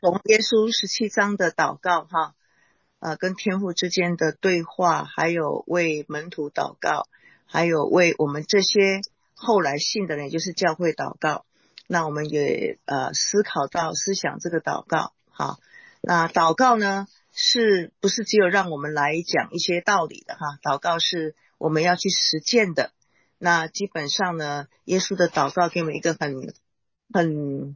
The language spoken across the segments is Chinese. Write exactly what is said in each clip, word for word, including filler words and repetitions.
从耶稣十七章的祷告哈，呃，跟天父之间的对话，还有为门徒祷告，还有为我们这些后来信的人，就是教会祷告。那我们也呃思考到思想这个祷告。好，那祷告呢，是不是只有让我们来讲一些道理的哈？祷告是我们要去实践的。那基本上呢，耶稣的祷告给我们一个很很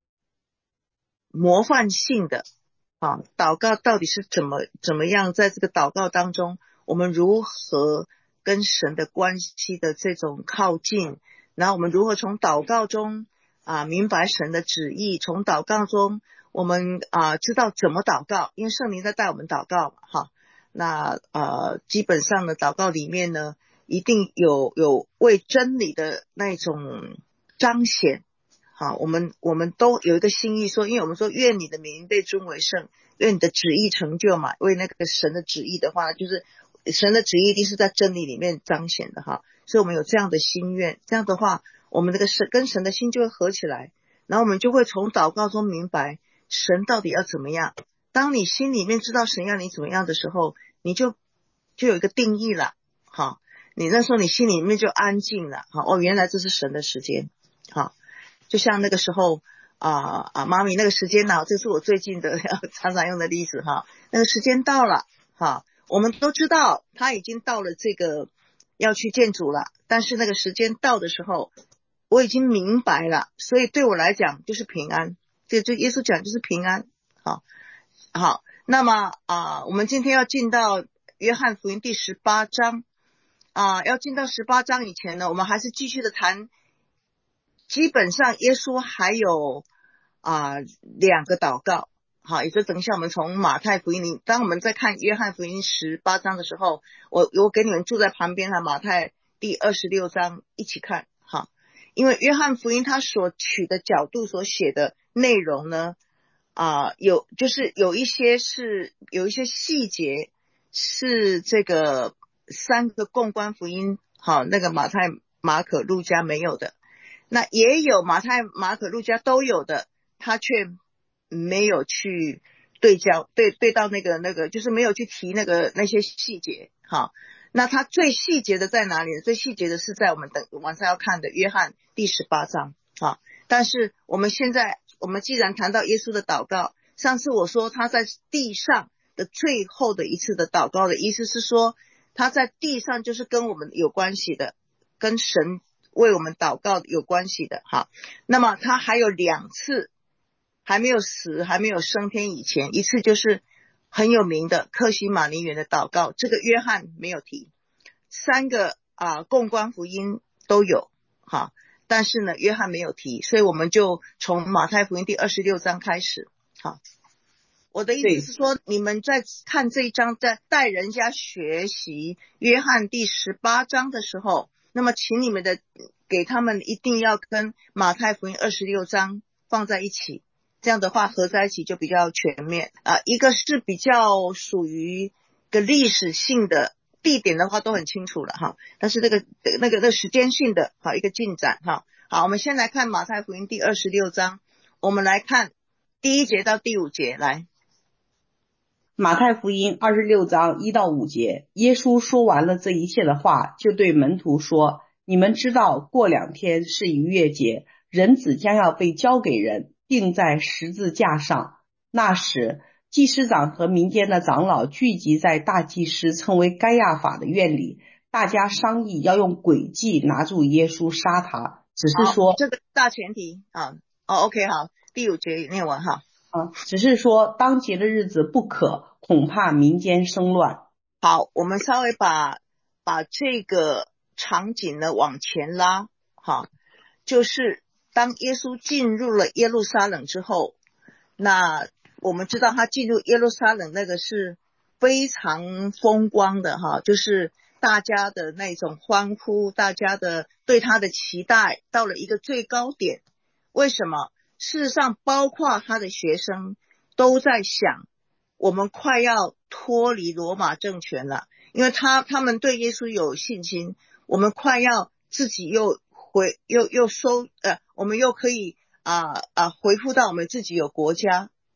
模范性的啊，祷告到底是怎么怎么样，在这个祷告当中，我们如何跟神的关系的这种靠近，然后我们如何从祷告中啊明白神的旨意，从祷告中我们啊知道怎么祷告，因为圣灵在带我们祷告嘛哈。那呃基本上呢，祷告里面呢，一定有有为真理的那种彰显。好，我们我们都有一个心意说，因为我们说愿你的名被尊为圣，愿你的旨意成就嘛，为那个神的旨意的话，就是神的旨意一定是在真理里面彰显的哈，所以我们有这样的心愿，这样的话我们那个神跟神的心就会合起来，然后我们就会从祷告中明白神到底要怎么样。当你心里面知道神要你怎么样的时候，你就就有一个定义了，好，你那时候你心里面就安静了，好，哦，原来这是神的时间，好，就像那个时候啊啊，妈咪那个时间呢，这是我最近的常常用的例子哈。那个时间到了哈，我们都知道他已经到了这个要去见主了，但是那个时间到的时候，我已经明白了，所以对我来讲就是平安。这对耶稣讲就是平安。好，好，那么啊，我们今天要进到约翰福音第十八章啊，要进到十八章以前呢，我们还是继续的谈。基本上耶稣还有啊、呃、两个祷告，好，也就等一下我们从马太福音里，当我们在看约翰福音十八章的时候，我我给你们住在旁边哈，马太第二十六章一起看哈，因为约翰福音他所取的角度所写的内容呢，啊、呃、有就是有一些是有一些细节是这个三个共观福音好，那个马太马可路加没有的。那也有马太马可路加都有的，他却没有去对焦对对到那个那个就是没有去提那个那些细节。好，那他最细节的在哪里呢？最细节的是在我们等晚上要看的约翰第十八章。好，但是我们现在我们既然谈到耶稣的祷告，上次我说他在地上的最后的一次的祷告的意思是说，他在地上就是跟我们有关系的，跟神为我们祷告有关系的哈。那么他还有两次还没有死还没有升天以前，一次就是很有名的客西马尼园的祷告，这个约翰没有提。三个啊、呃、共观福音都有哈，但是呢约翰没有提，所以我们就从马太福音第二十六章开始。好，我的意思是说，你们在看这一章，在带人家学习约翰第十八章的时候，那么请你们的给他们一定要跟马太福音二十六章放在一起，这样的话合在一起就比较全面啊。一个是比较属于个历史性的，地点的话都很清楚了哈，但是那个那个那个时间性的好一个进展哈。好，我们先来看马太福音第二十六章，我们来看第一节到第五节来。 马太福音二十六章一到五节，耶稣说完了这一切的话，就对门徒说，你们知道过两天是逾越节，人子将要被交给人，钉在十字架上。那时祭司长和民间的长老聚集在大祭司称为该亚法的院里，大家商议要用诡计拿住耶稣杀他，只是说这个大前提啊。哦 OK 好，第五节念完哈。 啊，只是说当节的日子不可，恐怕民间生乱。 好，我们稍微把把这个场景呢往前拉，好，就是当耶稣进入了耶路撒冷之后，那我们知道他进入耶路撒冷那个是非常风光的哈，就是大家的那种欢呼，大家的对他的期待到了一个最高点。为什么？事实上包括他的学生都在想，我们快要脱离罗马政权了，因为他他们对耶稣有信心，我们快要自己又回又又收呃，我们又可以啊啊、呃呃、回复到我们自己有国家。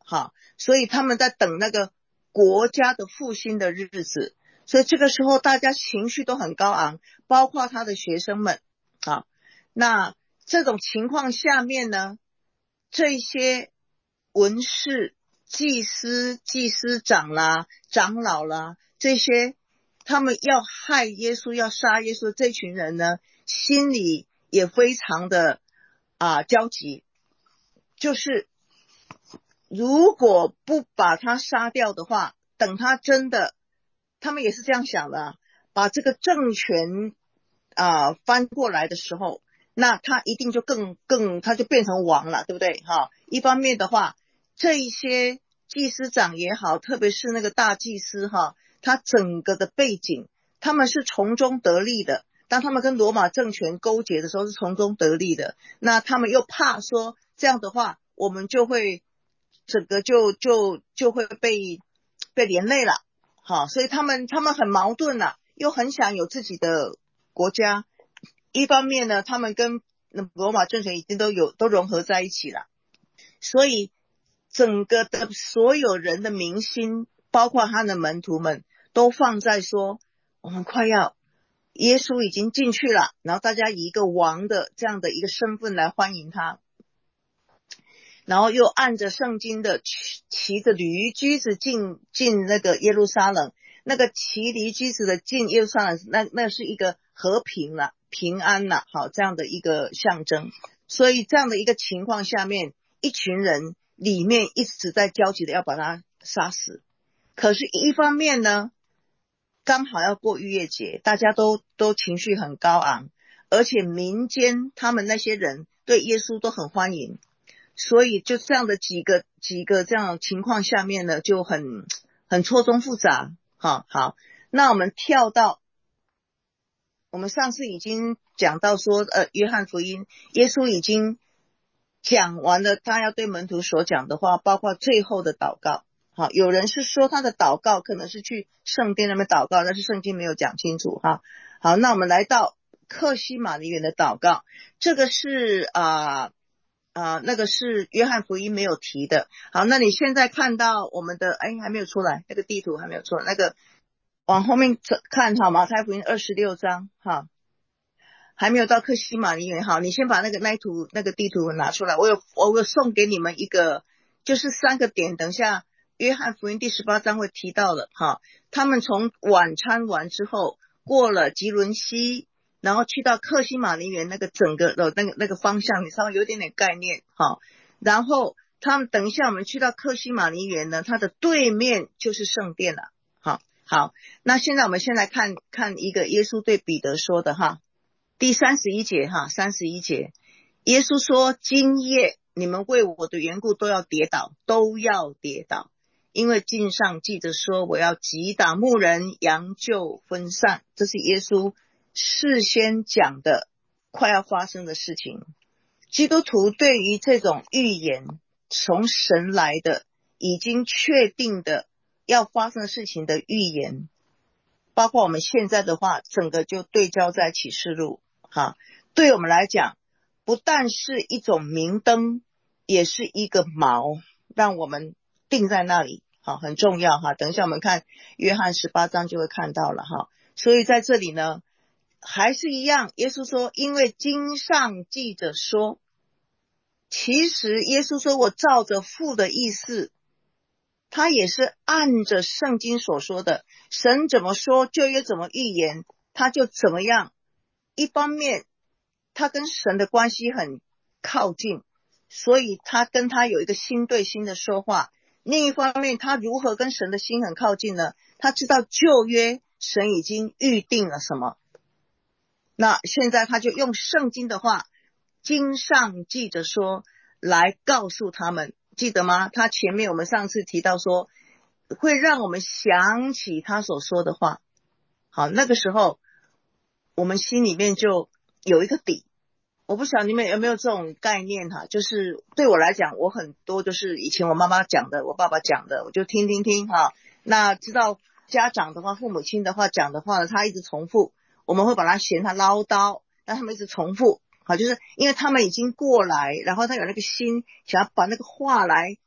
好，所以他们在等那个国家的复兴的日子，所以这个时候大家情绪都很高昂，包括他的学生们。好，那这种情况下面呢，这些文士、祭司、祭司长啦、长老啦，这些他们要害耶稣、要杀耶稣的这群人呢，心里也非常的啊焦急，就是如果不把他杀掉的话，等他真的，他们也是这样想的，把这个政权啊翻过来的时候，那他一定就更更他就变成王了，对不对哈？一方面的话，这一些祭司长也好，特别是那个大祭司哈，他整个的背景，他们是从中得利的。当他们跟罗马政权勾结的时候，是从中得利的。那他们又怕说这样的话，我们就会整个就就就会被被连累了，好，所以他们他们很矛盾了，又很想有自己的国家。一方面呢，他们跟罗马政权已经都有都融合在一起了，所以整个的所有人的民心，包括他的门徒们，都放在说我们快要耶稣已经进去了，然后大家以一个王的这样的一个身份来欢迎他，然后又按着圣经的骑着驴驹子进进那个耶路撒冷，那个骑驴驹子的进耶路撒冷，那那是一个和平了、平安了，好，这样的一个象征。所以这样的一个情况下面，一群人里面一直在焦急的要把他杀死。可是一方面呢，刚好要过逾越节，大家都都情绪很高昂，而且民间他们那些人对耶稣都很欢迎，所以就这样的几个几个这样的情况下面呢，就很很错综复杂。好好，那我们跳到我们上次已经讲到说，呃，约翰福音，耶稣已经讲完了他要对门徒所讲的话，包括最后的祷告。好，有人是说他的祷告可能是去圣殿那边祷告，但是圣经没有讲清楚哈。好，那我们来到客西马尼园的祷告，这个是啊啊、呃、那个是约翰福音没有提的。好，那你现在看到我们的哎还没有出来，那个地图还没有出来，那个往后面看哈，马太福音二十六章哈，还没有到客西马尼园。好，你先把那个那图那个地图拿出来，我有我有送给你们一个，就是三个点，等一下约翰福音第十八章会提到的哈。他们从晚餐完之后，过了吉伦西，然后去到客西马尼园那个整个的那个那个方向，你稍微有点点概念哈。然后他们等一下我们去到客西马尼园呢，它的对面就是圣殿了。好，好，那现在我们先来看看一个耶稣对彼得说的哈。第三十一节哈，三十一节，耶稣说：今夜你们为我的缘故都要跌倒，都要跌倒，因为经上记着说，我要击打牧人，羊就分散。这是耶稣事先讲的快要发生的事情。基督徒对于这种预言从神来的已经确定的要发生的事情的预言，包括我们现在的话，整个就对焦在启示录哈，对我们来讲，不但是一种明灯，也是一个锚，让我们定在那里，好，很重要哈。等一下我们看约翰十八章就会看到了哈。所以在这里呢，还是一样，耶稣说，因为经上记着说，其实耶稣说我照着父的意思，他也是按着圣经所说的，神怎么说旧约怎么预言，他就怎么样。一方面他跟神的关系很靠近，所以他跟他有一个心对心的说话。另一方面他如何跟神的心很靠近呢？他知道旧约神已经预定了什么，那现在他就用圣经的话，经上记着说来告诉他们，记得吗？他前面我们上次提到说会让我们想起他所说的话。好，那个时候我们心里面就有一个底。我不晓得你们有没有这种概念哈，就是对我来讲，我很多就是以前我妈妈讲的，我爸爸讲的，我就听听听哈。那知道家长的话，父母亲的话讲的话呢，他一直重复，我们会把他嫌他唠叨，但他们一直重复。好，就是因为他们已经过来，然后他有那个心想要把那个话来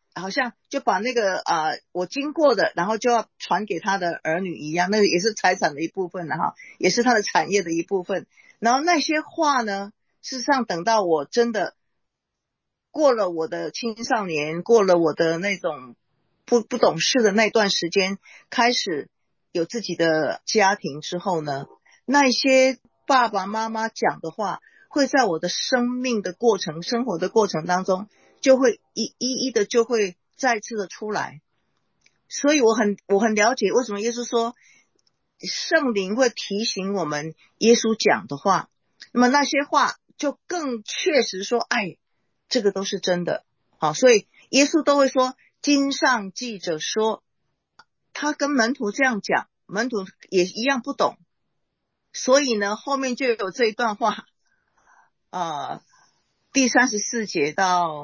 好像就把那个啊、呃、我经过的，然后就要传给他的儿女一样，那个也是财产的一部分了哈，也是他的产业的一部分。然后那些话呢，事实上等到我真的过了我的青少年，过了我的那种不不懂事的那段时间，开始有自己的家庭之后呢，那些爸爸妈妈讲的话，会在我的生命的过程、生活的过程当中，就会一一一的就会再次的出来。所以我很我很了解为什么耶稣说圣灵会提醒我们耶稣讲的话，那么那些话就更确实说，哎，这个都是真的。好，所以耶稣都会说经上记着说，他跟门徒这样讲，门徒也一样不懂，所以呢后面就有这一段话呃，第三十四节到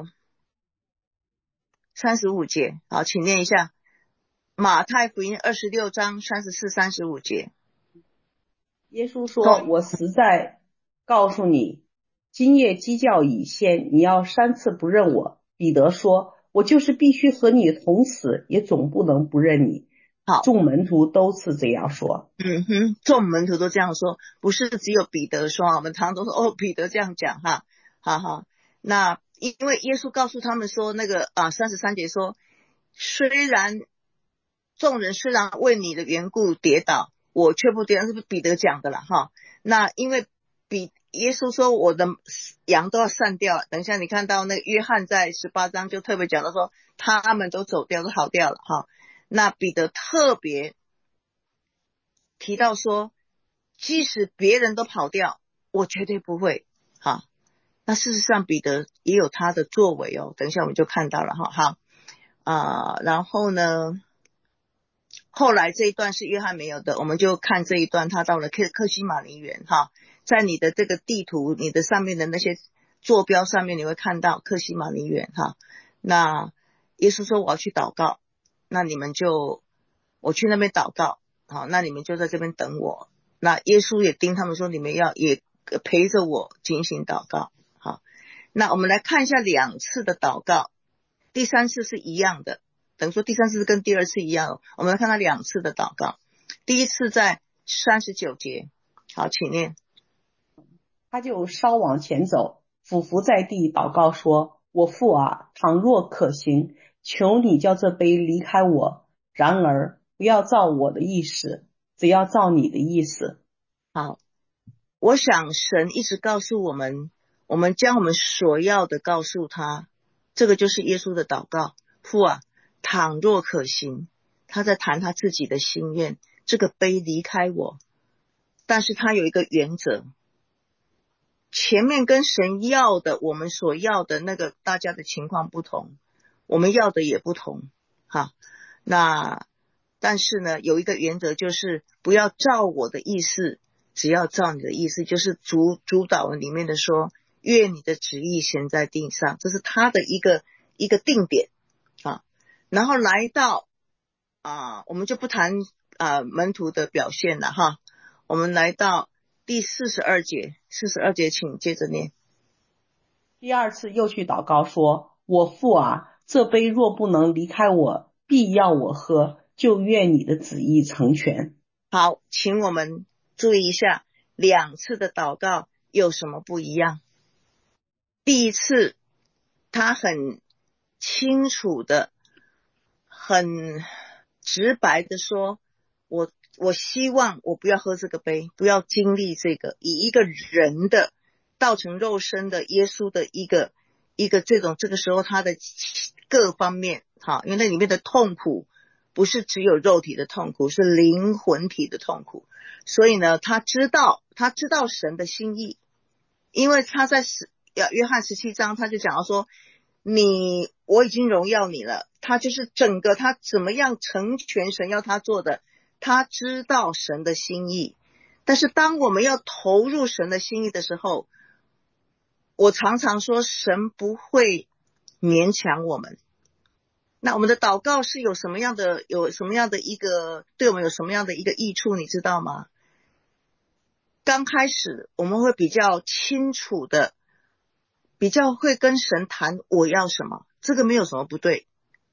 三十五节。好，请念一下马太福音二十六章三十四、三十五节。 耶稣说，我实在告诉你，今夜鸡叫以先，你要三次不认我。彼得说，我就是必须和你同死，也总不能不认你。 好， 众门徒都是这样说。 嗯哼，众门徒都这样说，不是只有彼得说，我们常常都说哦，彼得这样讲哈，好好。那因为耶稣告诉他们说，那个啊三十三节说，虽然众人虽然为你的缘故跌倒，我却不跌倒，是不是彼得讲的啦哈？那因为比耶稣说我的羊都要散掉，等一下你看到那个约翰在十八章就特别讲到说，他们都走掉，都跑掉了哈。那彼得特别提到说，即使别人都跑掉，我绝对不会哈。那事实上彼得也有他的作为哦，等一下我们就看到了哈。好啊、呃，然后呢后来这一段是约翰没有的，我们就看这一段，他到了克克西马尼园哈，在你的这个地图，你的上面的那些坐标上面，你会看到克西马尼园哈。那耶稣说我要去祷告，那你们就我去那边祷告，好，那你们就在这边等我。那耶稣也叮他们说，你们要也陪着我进行祷告。好，那我们来看一下两次的祷告，第三次是一样的，等于说第三次是跟第二次一样。我们来看他两次的祷告，第一次在三十九节，好，请念。 他就稍往前走，俯伏在地祷告说，我父啊，倘若可行，求你叫这杯离开我，然而不要照我的意思，只要照你的意思。 好，我想神一直告诉我们，我们将我们所要的告诉他，这个就是耶稣的祷告。父啊，倘若可行，他在谈他自己的心愿，这个杯离开我，但是他有一个原则，前面跟神要的，我们所要的那个大家的情况不同，我们要的也不同哈。那但是呢，有一个原则，就是不要照我的意思，只要照你的意思，就是主主导文里面的说，愿你的旨意行在地上，这是他的一个一个定点啊。然后来到啊，我们就不谈啊门徒的表现了哈，我们来到第四十二节，四十二节请接着念。 第二次又去祷告说，我父啊，这杯若不能离开我，必要我喝，就愿你的旨意成全。 好，请我们注意一下两次的祷告有什么不一样。第一次他很清楚的很直白的说，我我希望我不要喝这个杯，不要经历这个，以一个人的道成肉身的耶稣的一个一个这种这个时候他的各方面哈，因为那里面的痛苦不是只有肉体的痛苦，是灵魂体的痛苦。所以呢，他知道他知道神的心意，因为他在约翰十七章他就讲到说，你我已经荣耀你了，他就是整个他怎么样成全神要他做的，他知道神的心意。但是当我们要投入神的心意的时候，我常常说神不会勉强我们。那我们的祷告是有什么样的有什么样的一个对我们有什么样的一个益处，你知道吗？刚开始我们会比较清楚的，比较会跟神谈我要什么，这个没有什么不对。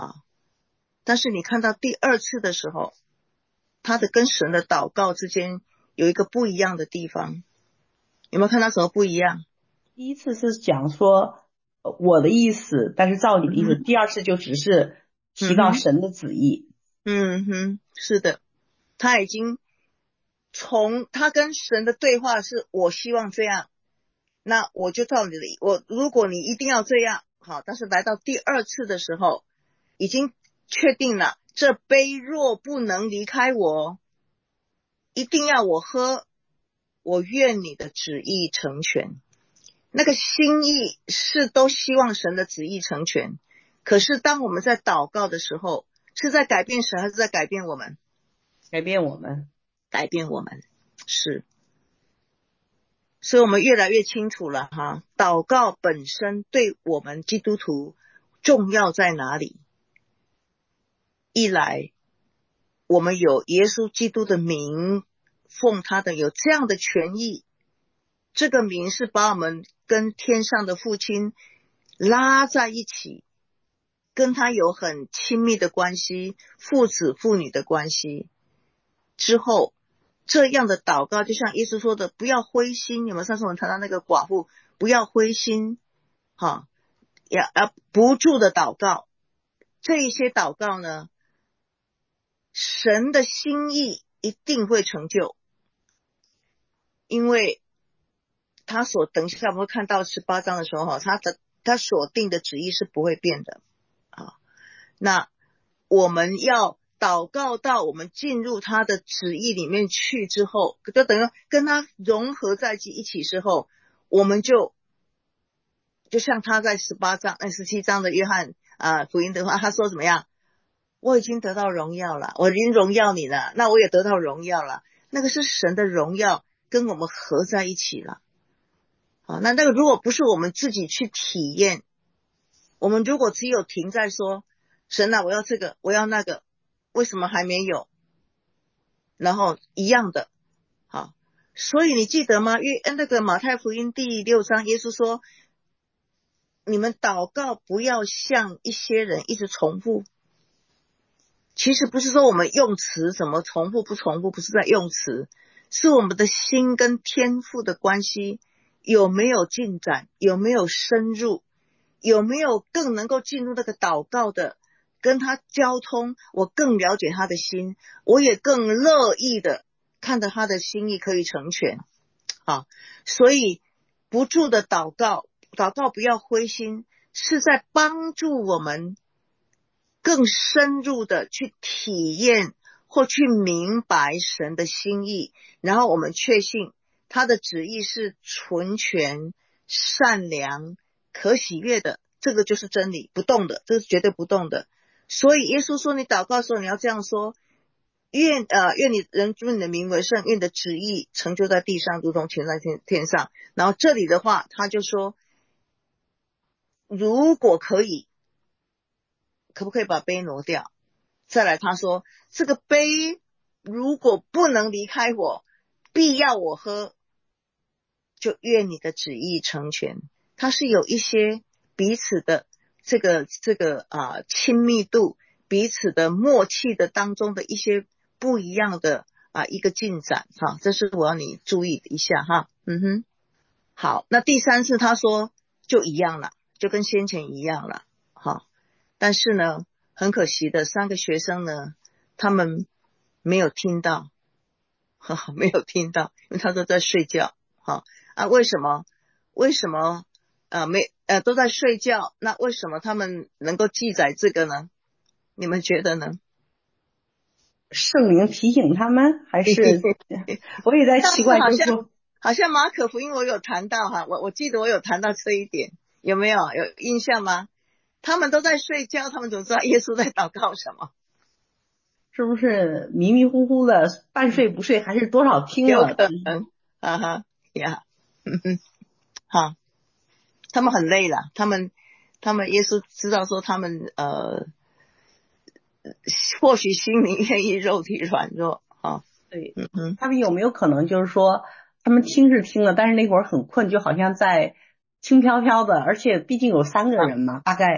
啊。但是你看到第二次的时候，他的跟神的祷告之间有一个不一样的地方，有没有看到什么不一样？ 第一次是讲说呃我的意思，但是照你的意思。 嗯第二次就只是提嗯哼， 到神的旨意。 嗯哼，是的，他已经从他跟神的对话是我希望这样，那我就照你的，我如果你一定要这样好，但是来到第二次的时候，已经确定了，这杯若不能离开我，一定要我喝，我愿你的旨意成全。那个心意是都希望神的旨意成全，可是当我们在祷告的时候，是在改变神还是在改变我们？ 改变我们。 改变我们，是。所以我们越来越清楚了哈，祷告本身对我们基督徒重要在哪里？一来，我们有耶稣基督的名，奉他的有这样的权益，这个名是把我们跟天上的父亲拉在一起，跟他有很亲密的关系，父子父女的关系。之后这样的祷告就像耶稣说的，不要灰心，有没有？上次我们谈到那个寡妇，不要灰心，哈，要要不住的祷告。这一些祷告呢，神的心意一定会成就，因为他所等一下我们会看到十八章的时候，他的他所定的旨意是不会变的啊。那我们要祷告到我们进入他的旨意里面去之后，就等于跟他融合在一起之后，我们就就像他在十八章、哎十七章的约翰啊福音的话，他说怎么样？我已经得到荣耀了，我已经荣耀你了，那我也得到荣耀了。那个是神的荣耀跟我们合在一起了。好，那那个如果不是我们自己去体验，我们如果只有停在说神啊，我要这个，我要那个，为什么还没有？然后一样的，好，所以你记得吗？约那个马太福音第六章，耶稣说，你们祷告不要像一些人一直重复。其实不是说我们用词怎么重复不重复，不是在用词，是我们的心跟天父的关系有没有进展，有没有深入，有没有更能够进入那个祷告的跟他交通，我更了解他的心，我也更乐意的看到他的心意可以成全。好，所以不住的祷告，祷告不要灰心，是在帮助我们更深入的去体验或去明白神的心意，然后我们确信他的旨意是纯全、善良、可喜悦的，这个就是真理，不动的，这是绝对不动的。所以耶稣说你祷告的时候你要这样说，愿呃愿你人尊你的名为圣，愿你的旨意成就在地上如同全在天天上。然后这里的话他就说，如果可以，可不可以把杯挪掉？再来他说，这个杯如果不能离开我，必要我喝，就愿你的旨意成全。它是有一些彼此的这个这个啊亲密度，彼此的默契的当中的一些不一样的啊一个进展哈，这是我要你注意一下哈。嗯哼，好，那第三次他说就一样了，就跟先前一样了哈。但是呢，很可惜的，三个学生呢，他们没有听到，呵呵没有听到，因为他都在睡觉。好啊，为什么？为什么？呃，没呃都在睡觉，那为什么他们能够记载这个呢？你们觉得呢？ 圣灵提醒他们，还是我也在上奇怪， 次好像就是说好像马可福音我有谈到哈，我我记得我有谈到这一点，有没有有印象吗？他们都在睡觉，他们怎么知道耶稣在祷告什么？ 是不是迷迷糊糊的，半睡不睡，还是多少听有了？ 可能，啊哈呀，嗯哼，好，他们很累了，他们他们耶稣知道说他们呃，或许心灵愿意，肉体软弱啊， 对， 嗯哼， 他们有没有可能就是说，他们听是听了，但是那会儿很困，就好像在轻飘飘的，而且毕竟有三个啊， 人嘛，大概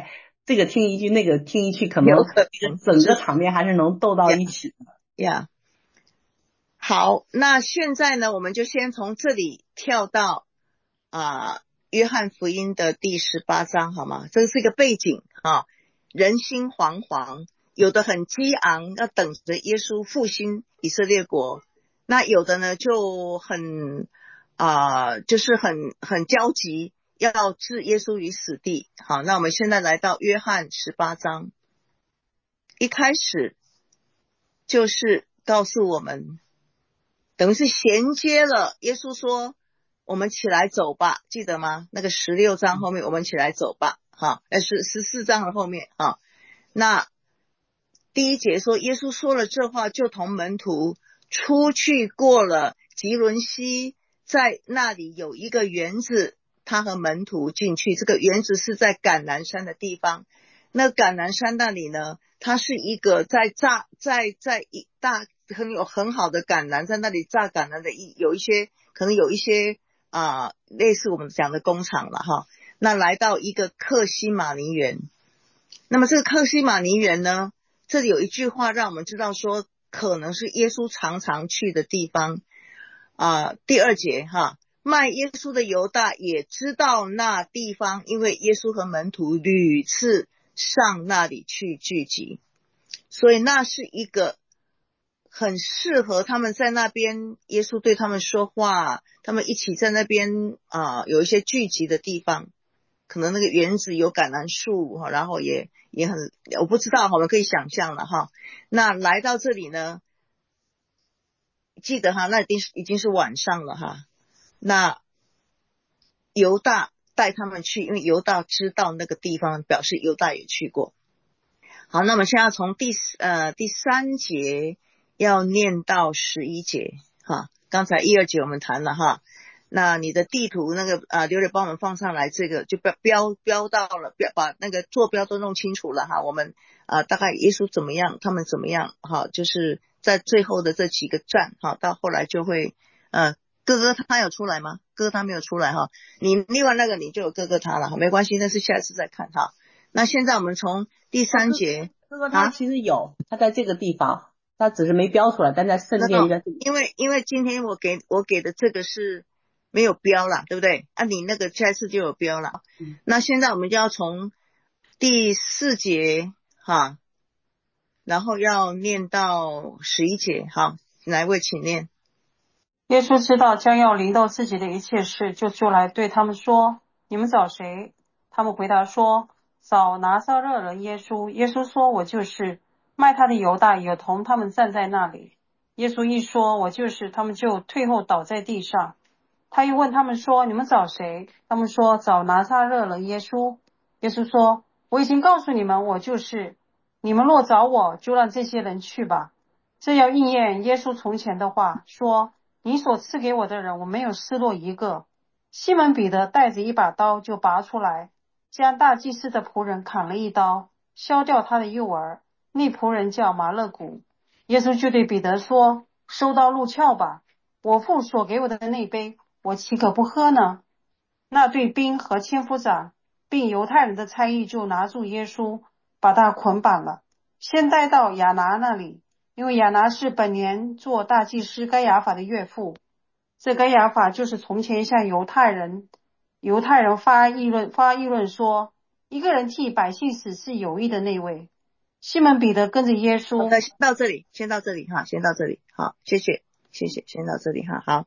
这个听一句，那个听一句，可能有可能整个场面还是能斗到一起的。 呀，好，那现在呢，我们就先从这里跳到啊、约翰福音的第十八章，好吗？这是一个背景啊，人心惶惶，有的很激昂，要等着耶稣复兴以色列国，那有的呢就很啊、就是很很焦急，要置耶稣于死地。好，那我们现在来到约翰十八章，一开始就是告诉我们，等于是衔接了耶稣说我们起来走吧，记得吗？那个十六章后面我们起来走吧，哈，呃是十四章的后面哈。那第一节说耶稣说了这话，就同门徒出去过了吉伦西，在那里有一个园子，他和门徒进去，这个园子是在橄榄山的地方。那橄榄山那里呢，它是一个在榨在在一大很有很好的橄榄，在那里榨橄榄的一有一些可能有一些啊、呃、类似我们讲的工厂了哈。那来到一个克西马尼园，那么这个克西马尼园呢，这里有一句话让我们知道说可能是耶稣常常去的地方啊、呃。第二节哈，卖耶稣的犹大也知道那地方，因为耶稣和门徒屡次上那里去聚集，所以那是一个很适合他们在那边耶稣对他们说话，他们一起在那边啊、呃、有一些聚集的地方。可能那个园子有橄榄树，然后也也很我不知道，我们可以想象了哈。那来到这里呢，记得哈，那已经是已经是晚上了哈。那犹大带他们去，因为犹大知道那个地方，表示犹大也去过。好，那么现在从第呃第三节要念到十一节哈。刚才一二节我们谈了哈。那你的地图那个啊，刘磊帮我们放上来，这个就标标标到了，标把那个坐标都弄清楚了哈。我们啊大概耶稣怎么样，他们怎么样哈，就是在最后的这几个站哈，到后来就会呃哥哥他有出来吗？哥哥他没有出来哈。你另外那个你就有哥哥他了，没关系，那是下次再看哈。那现在我们从第三节， 哥哥他其实有，他在这个地方，他只是没标出来，但在圣殿在这里。 因为因为今天我给我给的这个是没有标啦，对不对？啊，你那个下次就有标了。嗯、那现在我们就要从第四节哈，然后要念到十一节哈，哪位请念？ 耶稣知道将要临到自己的一切事，就出来对他们说：“你们找谁？”他们回答说：“找拿撒勒人耶稣。”耶稣说：“我就是。”卖他的犹大也同他们站在那里。耶稣一说：“我就是”，他们就退后倒在地上。他又问他们说：“你们找谁？”他们说：“找拿撒勒人耶稣。”耶稣说：“我已经告诉你们，我就是。你们若找我，就让这些人去吧。”这要应验耶稣从前的话，说：“你所赐给我的人，我没有失落一个。”西门彼得带着一把刀就拔出来，将大祭司的仆人砍了一刀，削掉他的右耳。那仆人叫马勒古。耶稣就对彼得说：“收刀入鞘吧，我父所给我的那杯，我岂可不喝呢？”那队兵和千夫长并犹太人的差役就拿住耶稣，把他捆绑了，先带到亚拿那里，因为亚拿是本年做大祭司该亚法的岳父。这该亚法就是从前向犹太人犹太人发议论发议论说，一个人替百姓死是有益的那位。西门彼得跟着耶稣。 好的，先到这里，先到这里哈，先到这里，好，谢谢，谢谢，先到这里哈，好，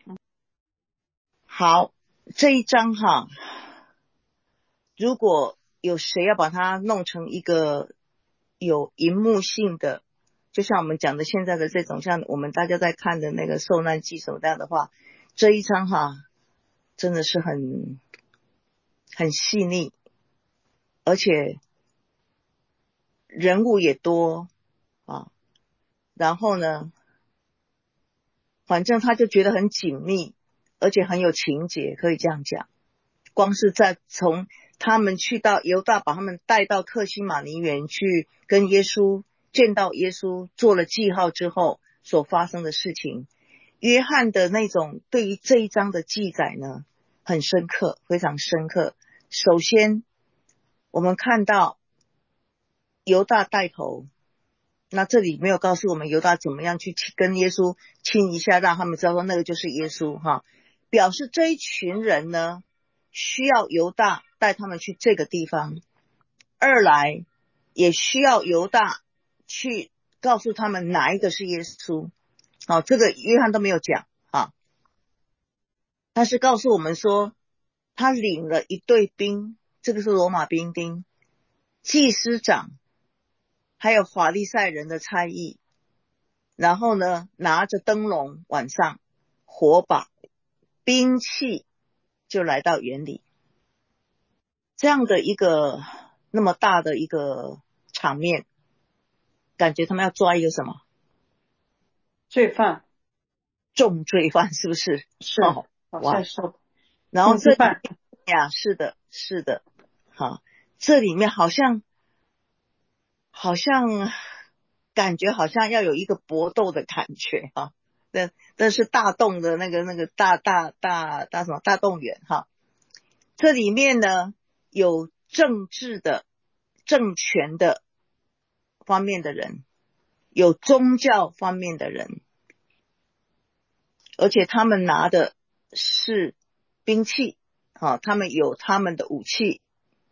好，这一章哈，如果有谁要把它弄成一个有荧幕性的，就像我们讲的现在的这种，像我们大家在看的那个受难记什么这样的话，这一章哈，真的是很很细腻，而且人物也多啊，然后呢，反正他就觉得很紧密，而且很有情节，可以这样讲。光是在从他们去到犹大，把他们带到克西马尼园去跟耶稣见到耶稣做了记号之后所发生的事情，约翰的那种对于这一章的记载呢，很深刻，非常深刻。首先我们看到犹大带头，那这里没有告诉我们犹大怎么样去跟耶稣亲一下，让他们知道说那个就是耶稣哈，表示这一群人呢需要犹大带他们去这个地方，二来也需要犹大去告诉他们哪一个是耶稣。好，这个约翰都没有讲啊，但是告诉我们说他领了一队兵，这个是罗马兵丁，祭司长还有法利赛人的差役，然后呢拿着灯笼，晚上火把兵器就来到园里。这样的一个那么大的一个场面，感觉他们要抓一个什么罪犯， 重罪犯，是不是？ 是， 哦， 好像是然后这里犯呀，是的，是的，好，这里面好像好像感觉好像要有一个搏斗的感觉哈，但但是大动的那个那个大大大大什么大动员哈，这里面呢有政治的政权的方面的人，有宗教方面的人，而且他们拿的是兵器啊，他们有他们的武器。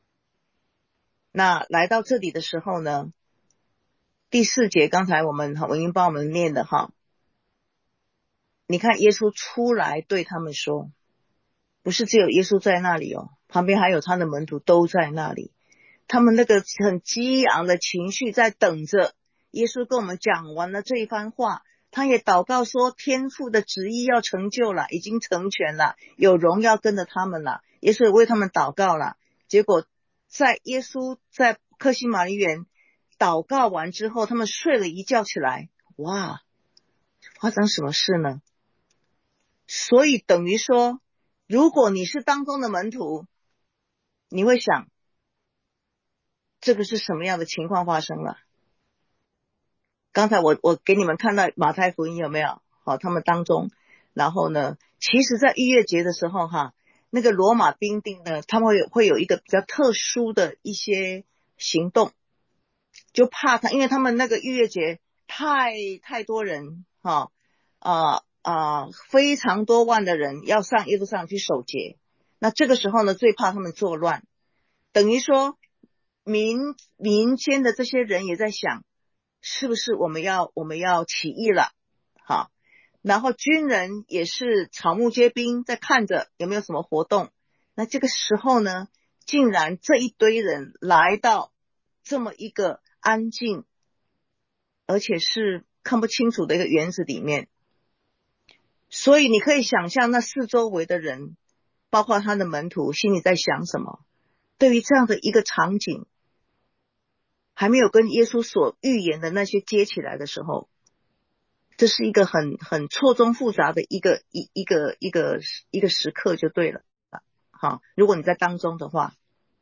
那来到这里的时候呢，第四节刚才我们文英帮我们念的哈，你看耶稣出来对他们说，不是只有耶稣在那里哦，旁边还有他的门徒都在那里，他们那个很激昂的情绪在等着耶稣跟我们讲完了这一番话，他也祷告说天父的旨意要成就了，已经成全了，有荣耀跟着他们了，耶稣也为他们祷告了。结果在耶稣在客西马尼园祷告完之后，他们睡了一觉起来，哇，发生什么事呢？所以等于说，如果你是当中的门徒，你会想这个是什么样的情况发生了？刚才我我给你们看到马太福音有没有？好，他们当中，然后呢，其实在逾越节的时候哈，那个罗马兵丁呢，他们会有会有一个比较特殊的一些行动，就怕他，因为他们那个逾越节太太多人哈啊啊，非常多万的人要上耶路撒冷去守节，那这个时候呢，最怕他们作乱，等于说民民间的这些人也在想，是不是我们要我们要起义了？好，然后军人也是草木皆兵，在看着有没有什么活动。那这个时候呢，竟然这一堆人来到这么一个安静，而且是看不清楚的一个园子里面，所以你可以想象那四周围的人，包括他的门徒，心里在想什么。对于这样的一个场景，还没有跟耶稣所预言的那些接起来的时候，这是一个很很错综复杂的一个一一个一个一个时刻就对了。好，如果你在当中的话，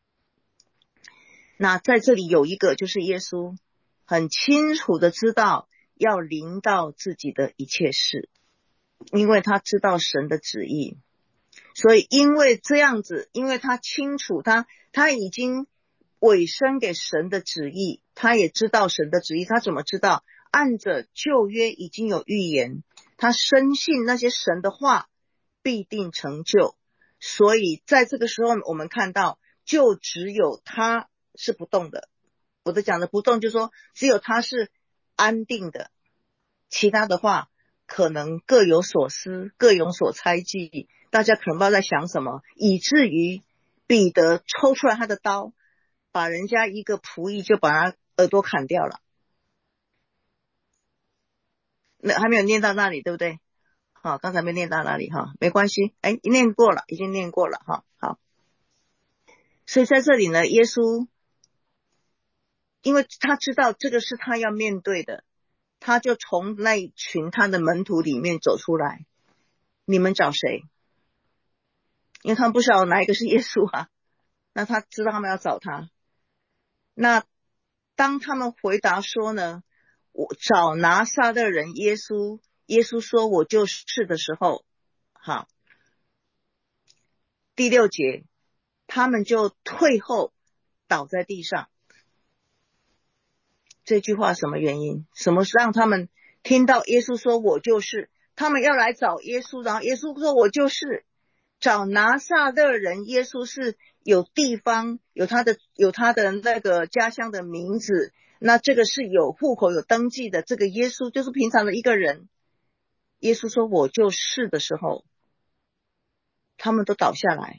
那在这里有一个就是耶稣很清楚的知道要临到自己的一切事，因为他知道神的旨意，所以因为这样子，因为他清楚他他已经委身给神的旨意，他也知道神的旨意，他怎么知道？按着旧约已经有预言，他深信那些神的话必定成就，所以在这个时候我们看到就只有他是不动的，我的讲的不动就是说只有他是安定的，其他的话可能各有所思，各有所猜忌，大家可能不知道在想什么，以至于彼得抽出来他的刀，把人家一个仆役就把他耳朵砍掉了。那还没有念到那里对不对？好，刚才没念到那里哈，没关系，哎，念过了，已经念过了哈。好，所以在这里呢，耶稣因为他知道这个是他要面对的，他就从那一群他的门徒里面走出来，你们找谁？因为他们不晓得哪一个是耶稣啊，那他知道他们要找他。那当他们回答说呢，我找拿撒勒人耶稣，耶稣说我就是的时候，好，第六节他们就退后倒在地上。 这句话什么原因？什么让他们听到耶稣说我就是，他们要来找耶稣，然后耶稣说我就是，找拿撒勒人耶稣是有地方，有他的有他的那个家乡的名字，那这个是有户口有登记的，这个耶稣就是平常的一个人。耶稣说我就是的时候，他们都倒下来。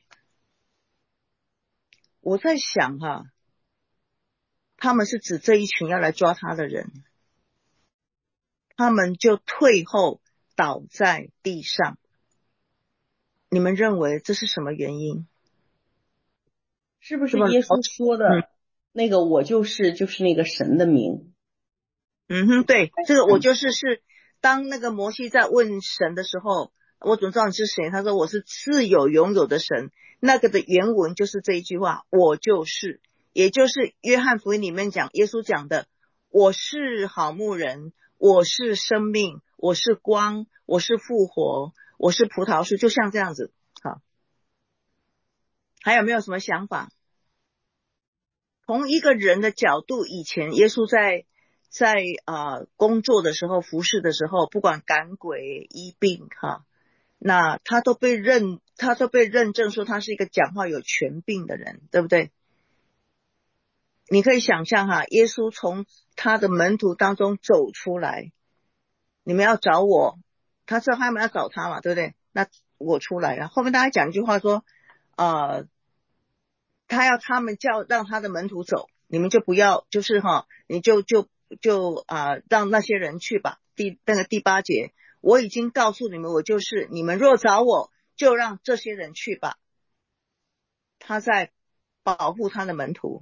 我在想哈、啊，他们是指这一群要来抓他的人，他们就退后倒在地上。你们认为这是什么原因？ 是不是耶稣说的那个我就是就是那个神的名？ 嗯哼，对，这个我就是是当那个摩西在问神的时候，我怎么知道你是谁？他说我是自有永有的神，那个的原文就是这一句话，我就是，也就是约翰福音里面讲耶稣讲的，我是好牧人，我是生命，我是光，我是复活，我是葡萄树，就像这样子。好，还有没有什么想法？从一个人的角度，以前耶稣在在呃工作的时候，服侍的时候，不管赶鬼医病哈，那他都被认他都被认证说他是一个讲话有权柄的人，对不对？你可以想象哈，耶稣从他的门徒当中走出来，你们要找我，他知道他们要找他嘛，对不对？那我出来了。后面大家讲一句话说，呃，他要他们叫让他的门徒走，你们就不要，就是哈，你就就就啊、呃，让那些人去吧。第那个第八节，我已经告诉你们，我就是，你们若找我，就让这些人去吧。他在保护他的门徒。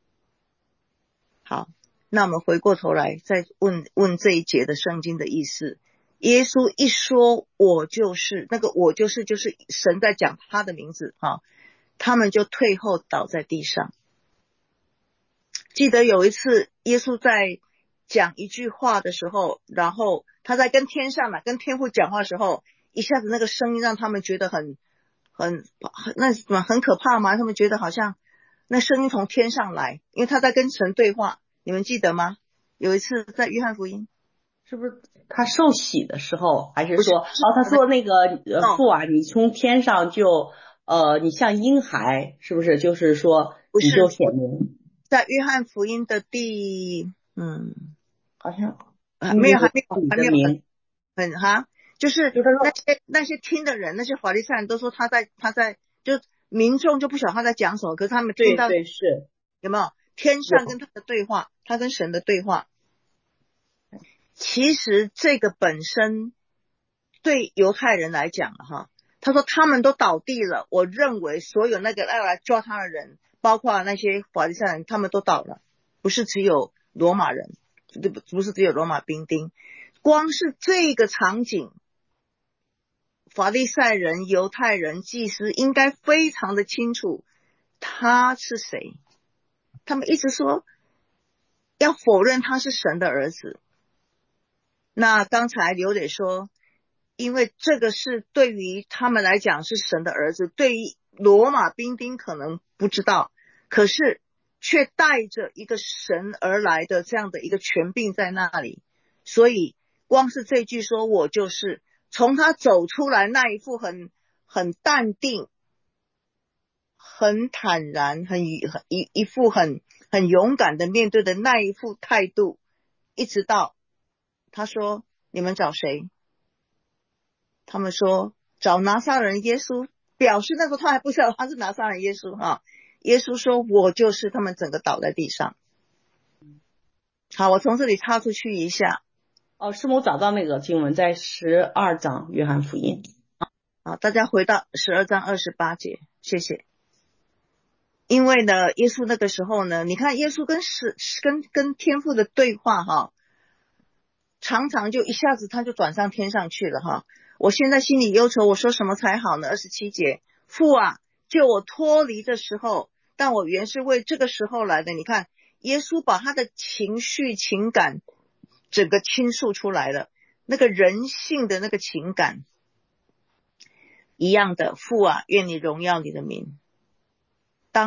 好，那我们回过头来再问问这一节的圣经的意思。耶稣一说我就是，那个我就是就是神在讲他的名字哈，他们就退后倒在地上。记得有一次耶稣在讲一句话的时候，然后他在跟天上嘛跟天父讲话的时候，一下子那个声音让他们觉得很很那什么很可怕吗？他们觉得好像那声音从天上来，因为他在跟神对话，你们记得吗？有一次在约翰福音， 是不是他受洗的时候，还是说哦他说那个呃父啊，你从天上就呃你像婴孩，是不是就是说你就显明？ 在约翰福音的第嗯好像、 啊、没有还没有还没有很很哈，就是那些那些听的人，那些法利赛人都说他在他在就民众就不晓得他在讲什么，可是他们听到对对是有没有天上跟他的对话，他跟神的对话。其实这个本身对犹太人来讲哈，他说他们都倒地了，我认为所有那个要来抓他的人，包括那些法利赛人，他们都倒了，不是只有罗马人，不是只有罗马兵丁。光是这个场景，法利赛人、犹太人、祭司应该非常的清楚他是谁。他们一直说要否认他是神的儿子。那刚才刘磊说，因为这个是对于他们来讲是神的儿子，对于罗马兵丁可能不知道，可是却带着一个神而来的这样的一个权柄在那里。所以光是这句说我就是，从他走出来那一副很很淡定很坦然很一一副很很勇敢的面对的那一副态度，一直到他说你们找谁？他们说找拿撒勒人耶稣，表示那时候他还不知道他是拿撒勒人耶稣哈。耶稣说我就是，他们整个倒在地上。好，我从这里插出去一下。 哦，师母找到那个经文在十二章约翰福音。 好，大家回到十二章二十八节，谢谢。因为呢，耶稣那个时候呢，你看耶稣跟是跟跟天父的对话哈，常常就一下子他就转上天上去了哈。我现在心里忧愁，我说什么才好呢？二十七节，父啊，救我脱离的时候，但我原是为这个时候来的。你看，耶稣把他的情绪情感整个倾诉出来了，那个人性的那个情感一样的。父啊，愿你荣耀你的名。当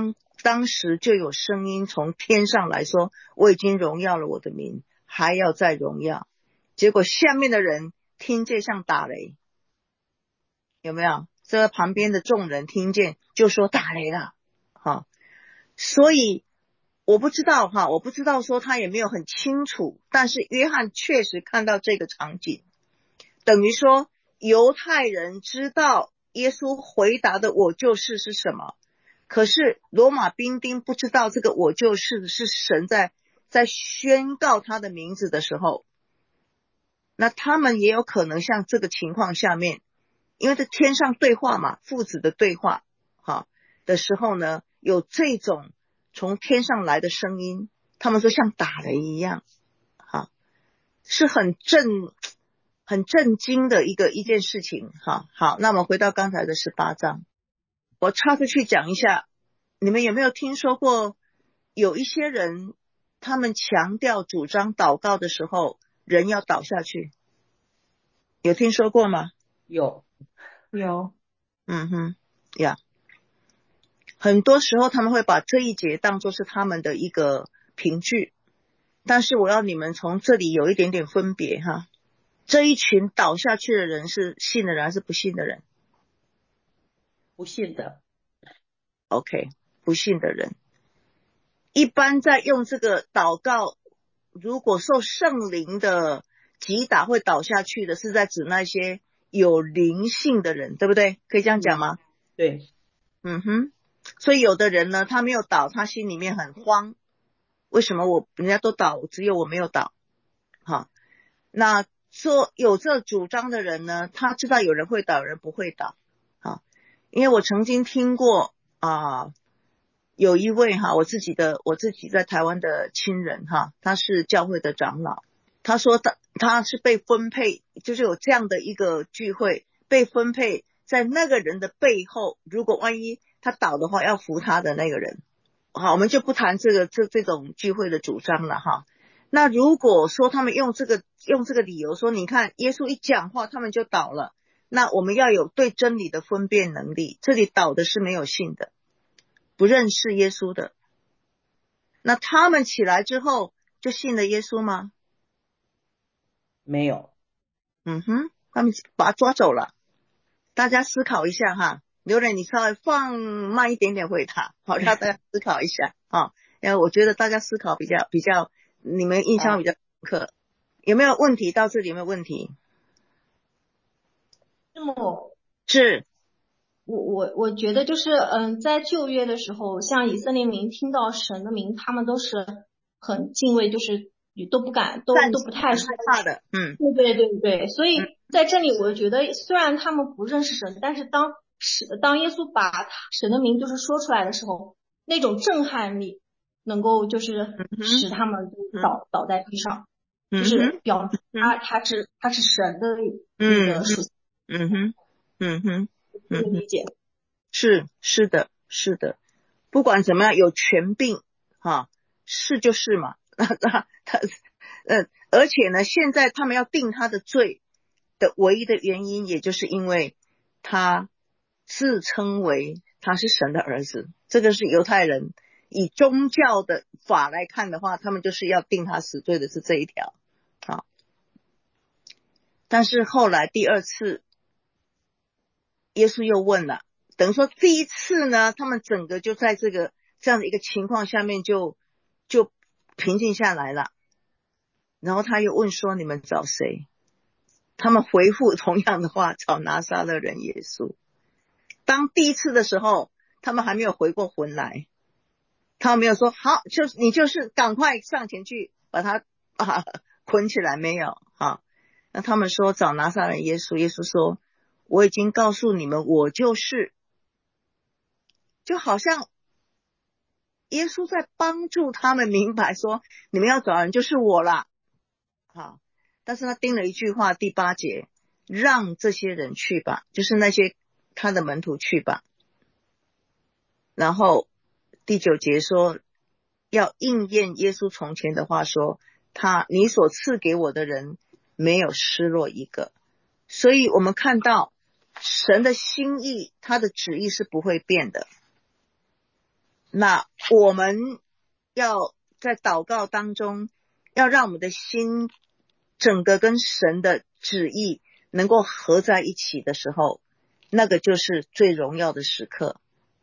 当时就有声音从天上来说，我已经荣耀了我的名，还要再荣耀。结果下面的人听见像打雷，有没有？这个旁边的众人听见就说打雷了，哈。所以我不知道哈，我不知道说他也没有很清楚，但是约翰确实看到这个场景，等于说犹太人知道耶稣回答的我就是是什么，可是罗马兵丁不知道这个我就是是神在在宣告他的名字的时候，那他们也有可能像这个情况下面，因为在天上对话嘛，父子的对话哈的时候呢，有这种从天上来的声音，他们说像打雷一样，哈，是很震很震惊的一个一件事情哈。好，那么回到刚才的十八章，我插出去讲一下，你们有没有听说过有一些人他们强调主张祷告的时候人要倒下去，有听说过吗？ 有有， 嗯哼呀，很多时候他们会把这一节当作是他们的一个凭据，但是我要你们从这里有一点点分别哈。这一群倒下去的人是信的人还是不信的人？ 不信的。 OK， 不信的人一般在用这个祷告，如果受圣灵的击打会倒下去的，是在指那些有灵性的人，对不对？可以这样讲吗？ 对。 嗯哼。所以有的人呢，他没有倒，他心里面很慌，为什么我人家都倒，只有我没有倒？好，那说有这主张的人呢，他知道有人会倒，有人不会倒。好，因为我曾经听过啊，有一位哈，我自己的我自己在台湾的亲人哈，他是教会的长老，他说他他是被分配，就是有这样的一个聚会，被分配在那个人的背后，如果万一他倒的话，要扶他的那个人。好，我们就不谈这个这这种聚会的主张了哈。那如果说他们用这个用这个理由说，你看耶稣一讲话他们就倒了，那我们要有对真理的分辨能力，这里倒的是没有信的，不认识耶稣的。那他们起来之后就信了耶稣吗？ 没有。 嗯哼，他们把他抓走了。大家思考一下哈，刘磊你稍微放慢一点点回答，好，让大家思考一下啊。因为我觉得大家思考比较比较，你们印象比较深刻。有没有问题？到这里有没有问题？ 那么是我我我觉得就是嗯，在旧约的时候，像以色列民听到神的名，他们都是很敬畏，就是也都不敢，都都不太说害怕的。嗯， 对对对对。所以在这里，我觉得虽然他们不认识神，但是当是当耶稣把神的名就是说出来的时候，那种震撼力能够就是使他们倒、嗯、倒在地上， 嗯、 就是表明他、嗯、他是他是神的那个属性。 嗯哼，嗯哼， 这个理解是是的，是的，不管怎么样，有权柄哈，是就是嘛。他他呃，而且呢，现在他们要定他的罪的唯一的原因，也就是因为他自称为他是神的儿子，这个是犹太人以宗教的法来看的话，他们就是要定他死罪的是这一条。好，但是后来第二次耶稣又问了，等于说第一次呢，他们整个就在这个这样的一个情况下面就就平静下来了。然后他又问说，你们找谁？他们回复同样的话，找拿撒勒人耶稣。当第一次的时候，他们还没有回过魂来，他们没有说好，就是你就是赶快上前去把他啊捆起来，没有啊。那他们说找拿撒勒人耶稣，耶稣说我已经告诉你们，我就是，就好像耶稣在帮助他们明白说，你们要找人就是我啦。好，但是他定了一句话，第八节，让这些人去吧，就是那些他的门徒去吧。然后第九节说，要应验耶稣从前的话说，他你所赐给我的人没有失落一个。所以我们看到神的心意，他的旨意是不会变的。 那我们要在祷告当中，要让我们的心整个跟神的旨意能够合在一起的时候，那个就是最荣耀的时刻。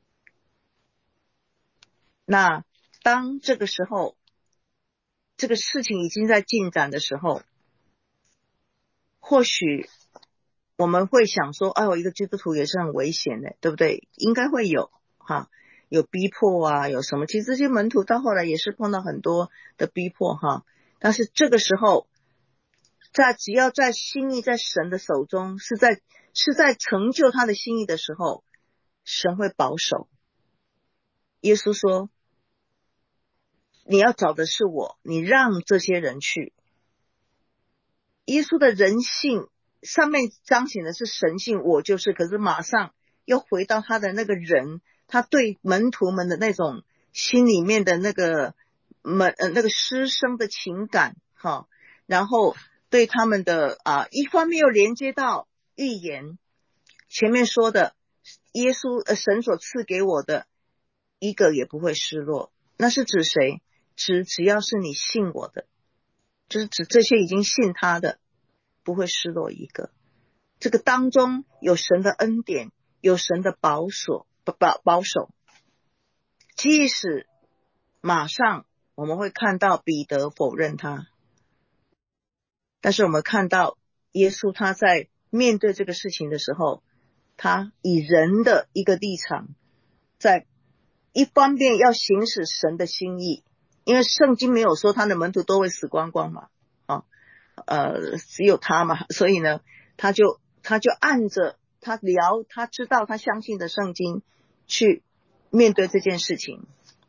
那当这个时候，这个事情已经在进展的时候，或许我们会想说，哎呦，一个基督徒也是很危险的，对不对？应该会有哈，有逼迫啊，有什么？其实这些门徒到后来也是碰到很多的逼迫哈。但是这个时候，在只要在心意在神的手中，是在是在成就他的心意的时候，神会保守。耶稣说，你要找的是我，你让这些人去。耶稣的人性上面彰显的是神性，我就是，可是马上又回到他的那个人，他对门徒们的那种心里面的那个门呃那个师生的情感哈，然后对他们的啊，一方面又连接到预言，前面说的耶稣呃神所赐给我的一个也不会失落，那是指谁？指只要是你信我的，就是指这些已经信他的，不会失落一个。这个当中有神的恩典，有神的保守保保守。即使马上我们会看到彼得否认他，但是我们看到耶稣他在面对这个事情的时候，他以人的一个立场，在一方面要行使神的心意，因为圣经没有说他的门徒都会死光光嘛，啊，呃，只有他嘛，所以呢，他就他就按着他聊他知道他相信的圣经去面对这件事情。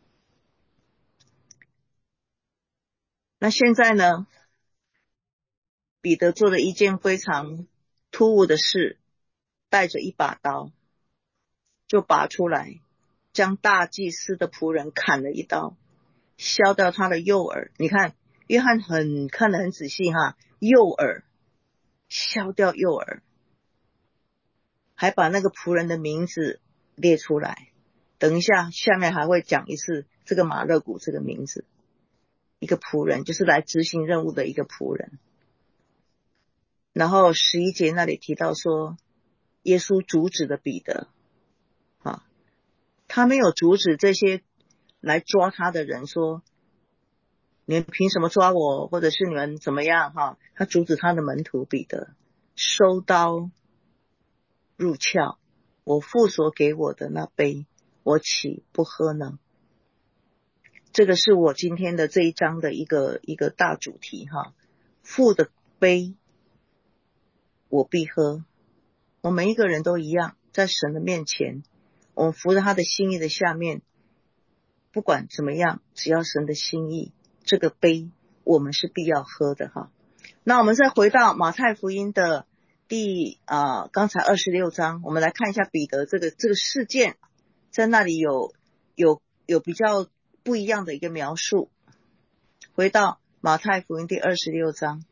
那现在呢，彼得做了一件非常突兀的事，带着一把刀就拔出来，将大祭司的仆人砍了一刀，削掉他的右耳。你看约翰很看得很仔细哈，右耳，削掉右耳，还把那个仆人的名字列出来。等一下下面还会讲一次这个马勒古这个名字，一个仆人，就是来执行任务的一个仆人。然后十一节那里提到说，耶稣阻止了彼得啊，他没有阻止这些来抓他的人说，你们凭什么抓我，或者是你们怎么样哈？他阻止他的门徒彼得，收刀入鞘，我父所给我的那杯，我岂不喝呢？这个是我今天的这一章的一个一个大主题哈，父的杯我必喝。我们每一个人都一样，在神的面前，我们服在他的心意的下面，不管怎么样，只要神的心意，这个杯我们是必要喝的哈。那我们再回到马太福音的第啊、呃、刚才二十六章，我们来看一下彼得这个这个事件，在那里有有有比较不一样的一个描述。回到马太福音第二十六章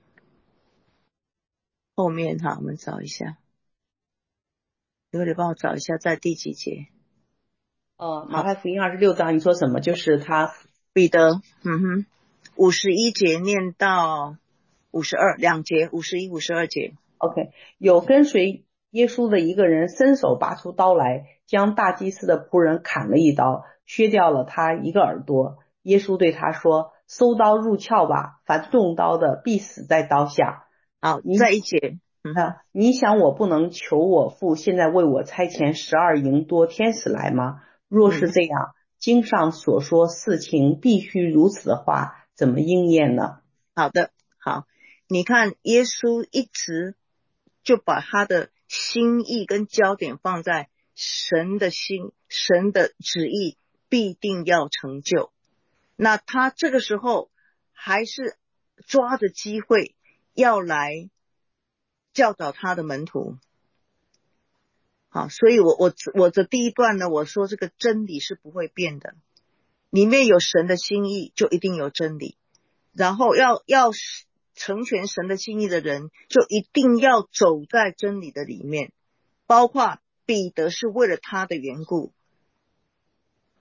后面哈，我们找一下，有点帮我找一下在第几节。 呃，马太福音二十六章，你说什么？就是他彼得，嗯哼，五十一节念到五十二，两节，五十一、五十二节。 OK， 有跟随耶稣的一个人伸手拔出刀来，将大祭司的仆人砍了一刀，削掉了他一个耳朵。耶稣对他说：“收刀入鞘吧，凡中刀的必死在刀下。” 好，再一节。嗯啊，你想我不能求我父现在为我差遣十二营多天使来吗？若是这样，经上所说事情必须如此的话，怎么应验呢？ 好的，好，你看耶稣一直就把他的心意跟焦点放在神的心，神的旨意必定要成就。那他这个时候还是抓着机会要来教导他的门徒。好，所以我我我的第一段呢，我说这个真理是不会变的，里面有神的心意就一定有真理，然后要要成全神的心意的人就一定要走在真理的里面，包括彼得是为了他的缘故，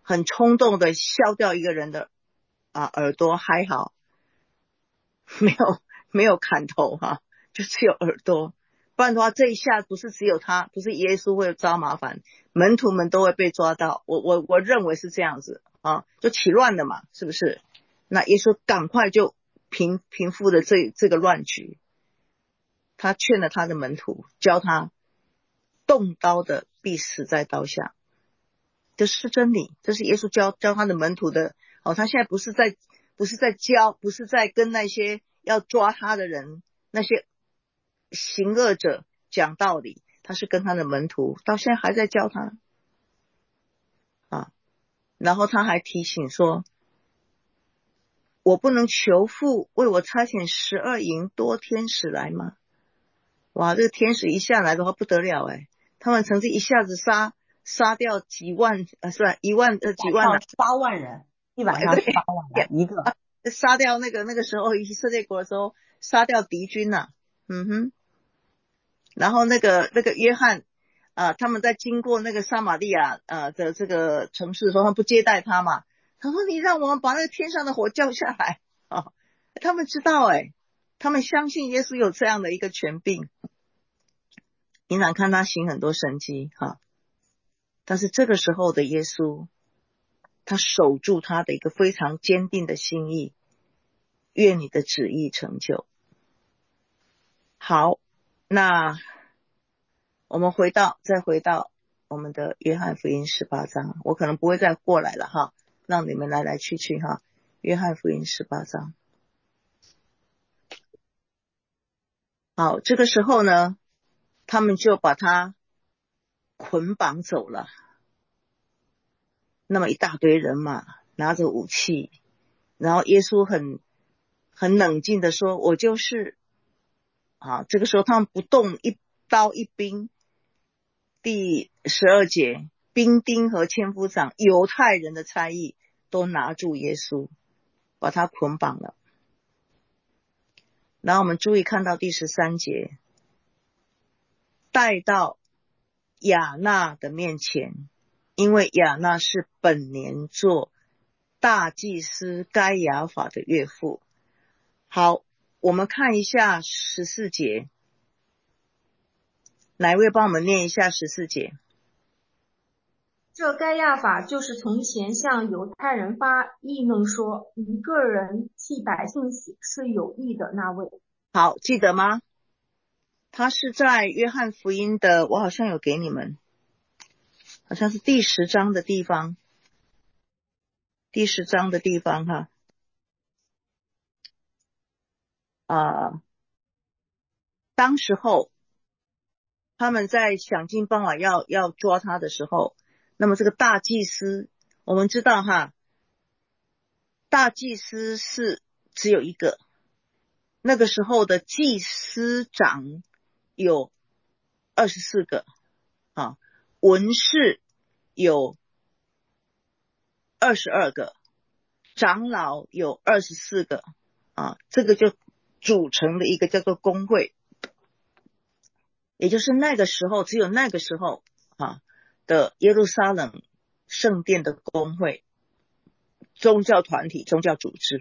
很冲动的削掉一个人的啊耳朵，还好没有没有砍头哈、啊，就只有耳朵。不然的话，这一下不是只有他，不是耶稣会遭麻烦，门徒们都会被抓到。我我我认为是这样子啊，就起乱了嘛，是不是？那耶稣赶快就平平复了这这个乱局。他劝了他的门徒，教他动刀的必死在刀下，这是真理，这是耶稣教教他的门徒的。哦，他现在不是在不是在教，不是在跟那些要抓他的人，那些行恶者讲道理，他是跟他的门徒，到现在还在教他啊。然后他还提醒说，我不能求父为我差遣十二营多天使来吗？哇，这个天使一下来的话不得了诶，他们曾经一下子杀杀掉几万呃是吧一万呃几万八万人，一晚上八万人一个， 杀掉那个那个时候以色列国的时候杀掉敌军呐、啊，嗯哼。然后那个那个约翰啊、呃，他们在经过那个撒玛利亚呃的这个城市的时候，他们不接待他嘛，他说你让我们把那个天上的火叫下来啊、哦，他们知道诶，他们相信耶稣有这样的一个权柄。你想看他行很多神迹哈，但是这个时候的耶稣，他守住他的一个非常坚定的心意，愿你的旨意成就。好，那我们回到再回到我们的约翰福音十八章，我可能不会再过来了哈，让你们来来去去哈。约翰福音十八章，好，这个时候呢，他们就把他捆绑走了。那么一大堆人马拿着武器，然后耶稣很很冷静的说，我就是啊。这个时候他们不动，一刀一兵。第十二节，兵丁和千夫长犹太人的差役都拿住耶稣，把他捆绑了。然后我们注意看到第十三节，带到亚那的面前，因为亚那是本年做大祭司该亚法的岳父。好，我们看一下十四节，哪一位帮我们念一下十四节？ 这该亚法就是从前向犹太人发议论说，一个人替百姓死是有益的那位。 好，记得吗？他是在约翰福音的，我好像有给你们，好像是第十章的地方，第十章的地方哈，啊，当时候他们在想尽办法要要抓他的时候，那么这个大祭司，我们知道哈，大祭司是只有一个，那个时候的祭司长有二十四个啊，文士有二十二个，长老有二十四个啊，这个就组成了一个叫做公会，也就是那个时候只有那个时候啊的耶路撒冷圣殿的公会，宗教团体、宗教组织。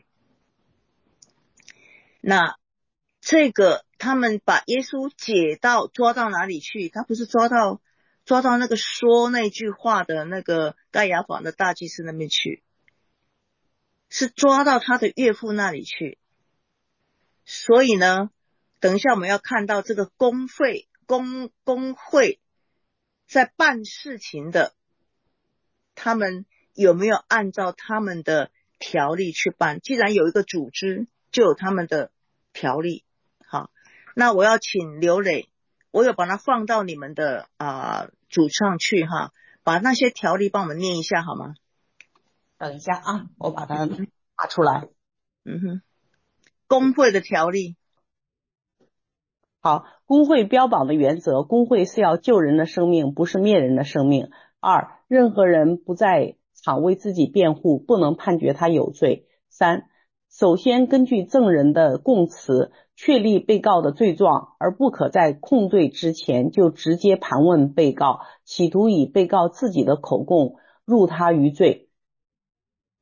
那这个他们把耶稣解到抓到哪里去？他不是抓到抓到那个说那句话的那个该亚法的大祭司那边去，是抓到他的岳父那里去。所以呢，等一下我们要看到这个公会公公会在办事情的，他们有没有按照他们的条例去办？既然有一个组织，就有他们的条例。好，那我要请刘磊，我有把它放到你们的啊、呃、组上去哈，把那些条例帮我们念一下好吗？ 等一下啊，我把它拿出来。 嗯哼，公会的条例。 好，公会标榜的原则，公会是要救人的生命，不是灭人的生命。二，任何人不在场为自己辩护，不能判决他有罪。三，首先根据证人的供词确立被告的罪状，而不可在控罪之前就直接盘问被告，企图以被告自己的口供入他于罪。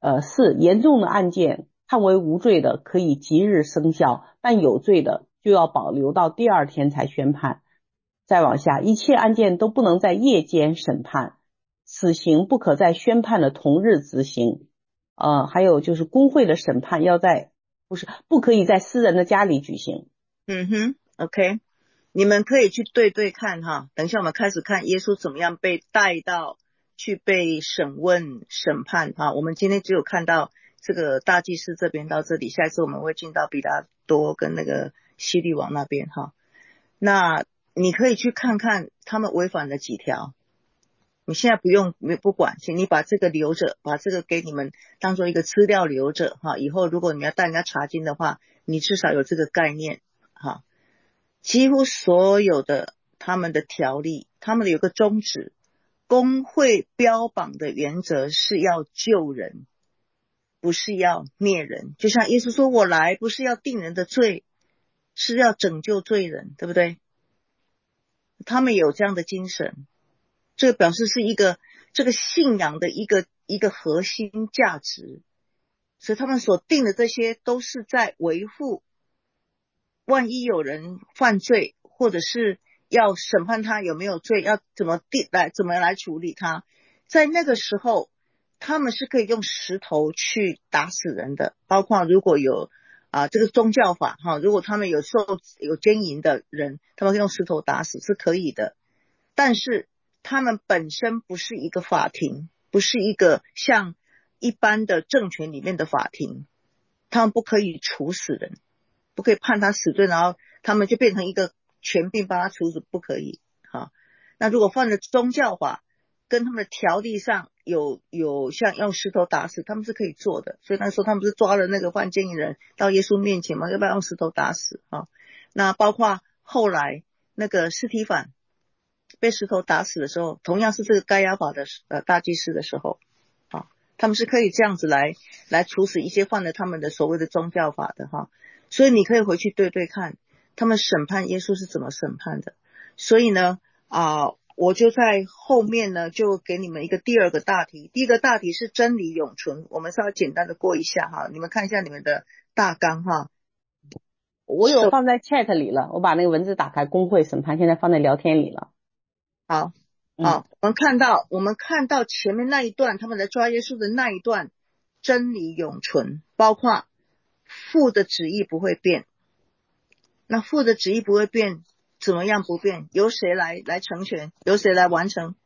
呃，四，严重的案件判为无罪的可以即日生效，但有罪的就要保留到第二天才宣判。再往下，一切案件都不能在夜间审判，死刑不可在宣判的同日执行。呃，还有就是公会的审判要在不是不可以在私人的家里举行。 嗯哼 ，OK， 你们可以去对对看哈。等一下我们开始看耶稣怎么样被带到去被审问审判哈。我们今天只有看到这个大祭司这边到这里，下一次我们会进到比拉多跟那个希律王那边哈。那你可以去看看他们违反了几条。你现在不用不管，请你把这个留着，把这个给你们当做一个资料留着哈。以后如果你要带人家查经的话，你至少有这个概念哈。几乎所有的他们的条例，他们有个宗旨，公会标榜的原则是要救人，不是要灭人。就像耶稣说，我来不是要定人的罪，是要拯救罪人，对不对？他们有这样的精神，这个表示是一个这个信仰的一个一个核心价值，所以他们所定的这些都是在维护，万一有人犯罪，或者是要审判他有没有罪，要怎么定来怎么来处理他，在那个时候他们是可以用石头去打死人的，包括如果有啊，这个宗教法哈，如果他们有受有奸淫的人，他们可以用石头打死是可以的，但是他们本身不是一个法庭，不是一个像一般的政权里面的法庭，他们不可以处死人，不可以判他死罪，然后他们就变成一个权柄帮他处死，不可以哈。那如果犯了宗教法，跟他们的条例上有有像用石头打死，他们是可以做的。所以他说他们不是抓了那个犯奸淫人到耶稣面前嘛，要不要用石头打死啊？那包括后来那个司提反被石头打死的时候，同样是这个该亚法的呃大祭司的时候啊，他们是可以这样子来来处死一些犯了他们的所谓的宗教法的哈。所以你可以回去对对看他们审判耶稣是怎么审判的。所以呢啊、呃我就在后面呢就给你们一个第二个大题。第一个大题是真理永存，我们稍微简单的过一下哈，你们看一下你们的大纲哈。 我有放在 chat 里了，我把那个文字打开，公会审判现在放在聊天里了。 好嗯， 好，我们看到我们看到前面那一段他们来抓耶稣的那一段，真理永存，包括父的旨意不会变。那父的旨意不会变，怎么样不变？由谁来来成全？由谁来完成？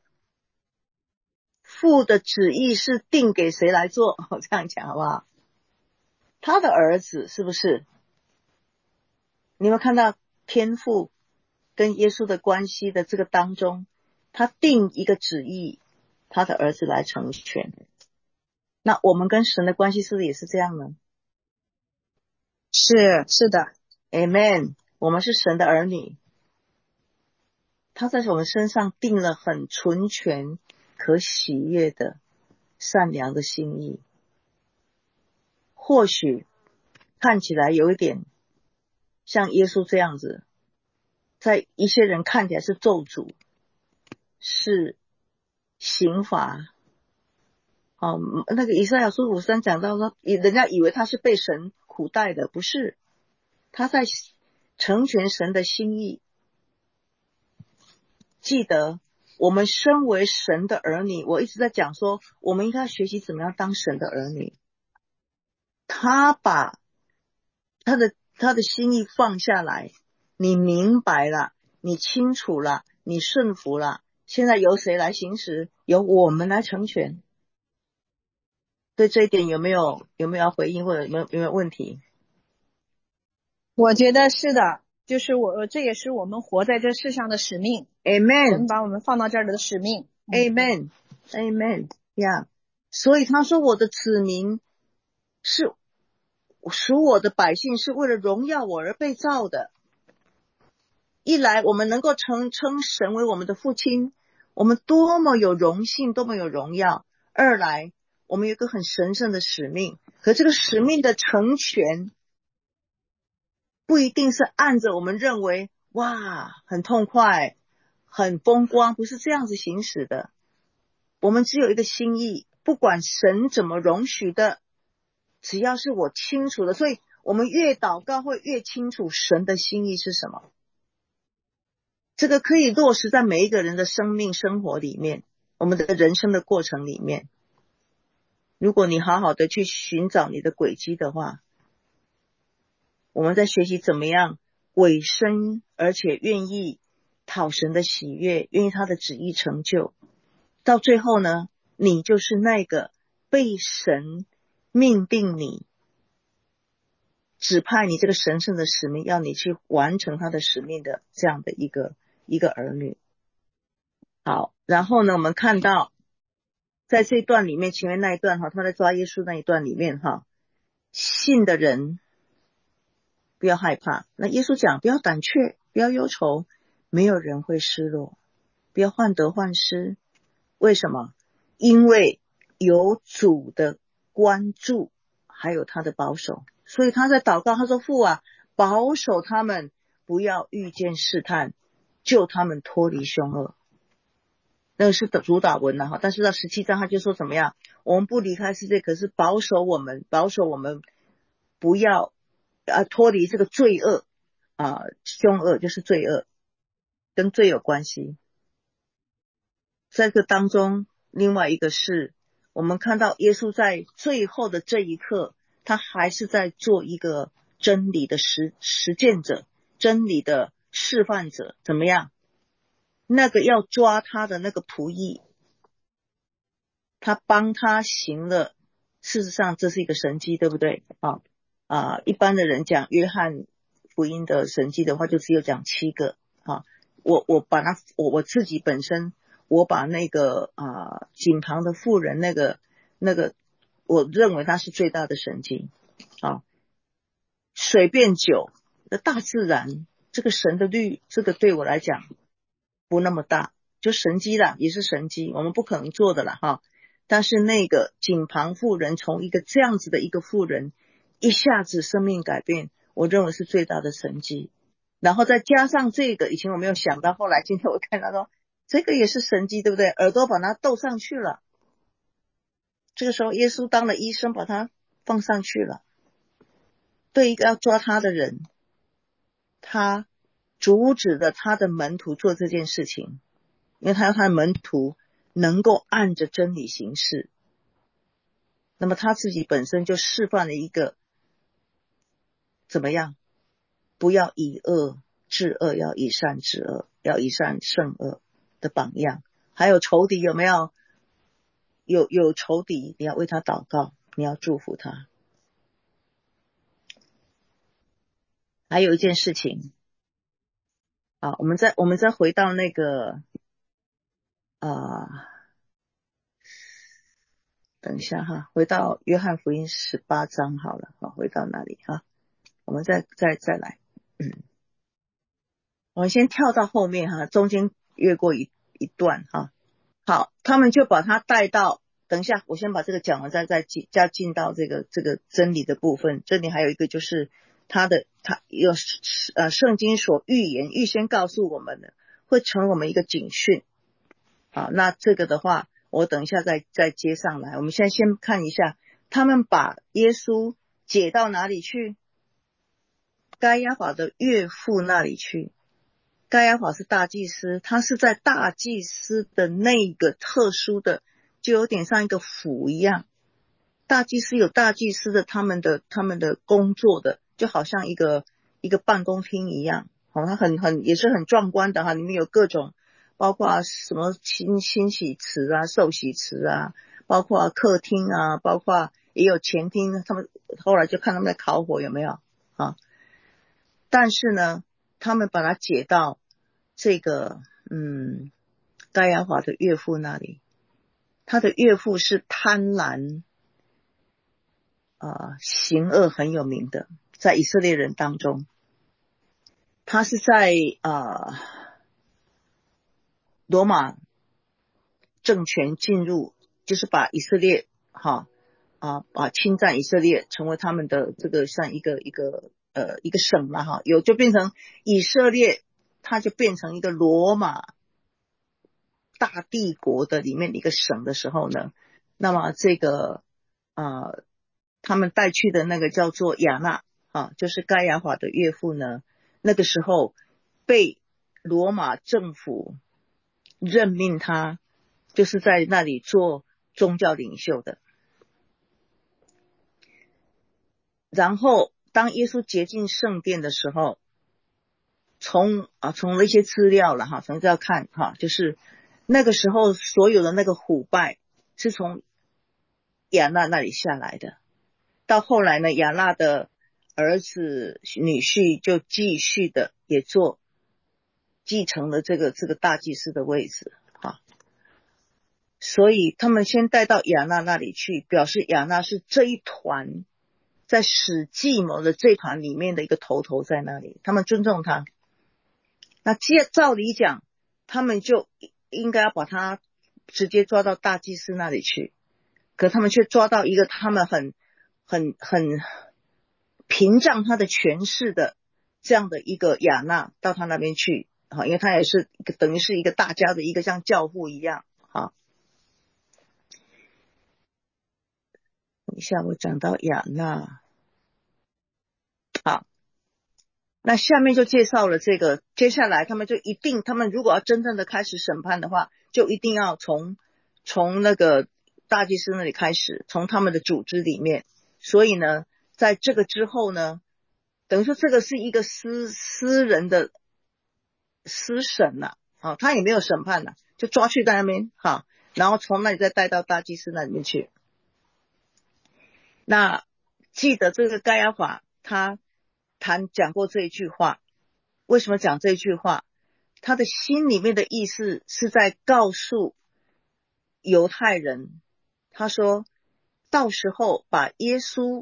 父的旨意是定给谁来做？我这样讲好不好？他的儿子是不是？你有没有看到天父跟耶稣的关系的这个当中，他定一个旨意，他的儿子来成全。那我们跟神的关系是不是也是这样呢？ 是是的 Amen， 我们是神的儿女，他在我们身上定了很纯全可喜悦的善良的心意。或许看起来有一点像耶稣这样子，在一些人看起来是咒诅，是刑罚。哦，那个以赛亚书五十三讲到说，人家以为他是被神苦待的，不是，他在成全神的心意。记得我们身为神的儿女，我一直在讲说我们应该学习怎么样当神的儿女。他把他的他的心意放下来，你明白了，你清楚了，你顺服了，现在由谁来行使？由我们来成全。对这一点有没有有没有要回应，或者有没有有没有问题？ 我觉得是的，就是我这也是我们活在这世上的使命。 Amen， 神把我们放到这儿的使命。 Amen Amen 呀、yeah. 所以他说我的子民是属我的百姓，是为了荣耀我而被造的。一来我们能够称称神为我们的父亲，我们多么有荣幸，多么有荣耀。二来我们有一个很神圣的使命，可这个使命的成全不一定是按着我们认为哇很痛快很风光，不是这样子行使的。我们只有一个心意， 不管神怎么容许的，只要是我清楚的，所以我们越祷告会越清楚神的心意是什么。这个可以落实在每一个人的生命生活里面，我们的人生的过程里面。如果你好好的去寻找你的轨迹的话，我们在学习怎么样委身，而且愿意讨神的喜悦，愿意他的旨意成就，到最后呢，你就是那个被神命定你指派你这个神圣的使命，要你去完成他的使命的这样的一个一个儿女。好，然后呢，我们看到在这一段里面，前面那一段哈，他在抓耶稣那一段里面哈，信的人不要害怕。那耶稣讲，不要胆怯，不要忧愁，没有人会失落，不要患得患失。为什么？因为有主的关注，还有他的保守。所以他在祷告，他说父啊，保守他们不要遇见试探，救他们脱离凶恶。那个是主导文了哈，但是到十七章他就说怎么样？我们不离开世界，可是保守我们，保守我们不要啊脱离这个罪恶啊，凶恶就是罪恶，跟罪有关系。在这个当中，另外一个是我们看到耶稣在最后的这一刻，他还是在做一个真理的实实践者，真理的示范者。怎么样？那个要抓他的那个仆役，他帮他行了，事实上这是一个神迹，对不对啊？啊，一般的人讲约翰福音的神迹的话，就只有讲七个啊。我我把它我我自己本身，我把那个啊井旁的妇人那个那个，我认为它是最大的神迹啊。水变酒的大自然，这个神的律，这个对我来讲不那么大，就神迹啦，也是神迹，我们不可能做的啦哈。但是那个井旁妇人，从一个这样子的一个妇人，一下子生命改变，我认为是最大的神迹。然后再加上这个，以前我没有想到，后来今天我看到说，这个也是神迹，对不对？耳朵把它斗上去了，这个时候耶稣当了医生，把它放上去了。对一个要抓他的人，他阻止了他的门徒做这件事情，因为他要他的门徒能够按着真理行事。那么他自己本身就示范了一个怎么样，不要以恶治恶，要以善治恶，要以善胜恶的榜样。还有仇敌有没有？有有仇敌，你要为他祷告，你要祝福他。还有一件事情啊，我们再我们再回到那个啊，等一下哈，回到约翰福音十八章好了，好，回到哪里哈？我们再再再来，嗯，我们先跳到后面哈，中间越过一一段哈。好，他们就把他带到，等一下，我先把这个讲完，再再进加进到这个这个真理的部分。这里还有一个就是他的他有呃圣经所预言预先告诉我们的，会成为我们一个警讯。好，那这个的话，我等一下再再接上来。我们现在先看一下，他们把耶稣解到哪里去？该亚法的岳父那里去。该亚法是大祭司，他是在大祭司的那个特殊的，就有点像一个府一样。大祭司有大祭司的他们的他们的工作的，就好像一个一个办公厅一样。好，它很很也是很壮观的哈，里面有各种，包括什么清清洗池啊、受洗池啊，包括客厅啊，包括也有前厅。他们后来就看他们在烤火有没有啊？但是呢，他们把它解到这个嗯该亚法的岳父那里。他的岳父是贪婪啊、呃、行恶很有名的，在以色列人当中，他是在啊、呃、罗马政权进入，就是把以色列哈啊把侵占以色列成为他们的这个像一个一个呃一个省嘛哈，有就变成以色列，它就变成一个罗马大帝国的里面的一个省的时候呢， 那么这个呃他们带去的那个叫做亚纳啊，就是该亚法的岳父呢，那个时候被罗马政府任命他，就是在那里做宗教领袖的。然后当耶稣洁净圣殿的时候，从啊从那些资料了哈，从这要看哈，就是那个时候所有的那个腐败是从亚纳那里下来的。到后来呢，亚纳的儿子女婿就继续的也做继承了这个这个大祭司的位置啊，所以他们先带到亚纳那里去，表示亚纳是这一团在使计谋的这团里面的一个头头在那里，他们尊重他。那照理讲，他们就应该要把他直接抓到大祭司那里去，可他们却抓到一个他们很很很屏障他的权势的这样的一个亚纳到他那边去，因为他也是等于是一个大家的一个像教父一样。好，等一下我讲到亚纳，好，那下面就介绍了这个，接下来他们就一定，他们如果要真正的开始审判的话，就一定要从从那个大祭司那里开始，从他们的组织里面。所以呢，在这个之后呢，等于说这个是一个私私人的私审呐、啊，啊，他也没有审判呐、啊，就抓去在那边哈，然后从那里再带到大祭司那里面去。那记得这个该亚法他谈讲过这一句话，为什么讲这句话？他的心里面的意思是在告诉犹太人，他说到时候把耶稣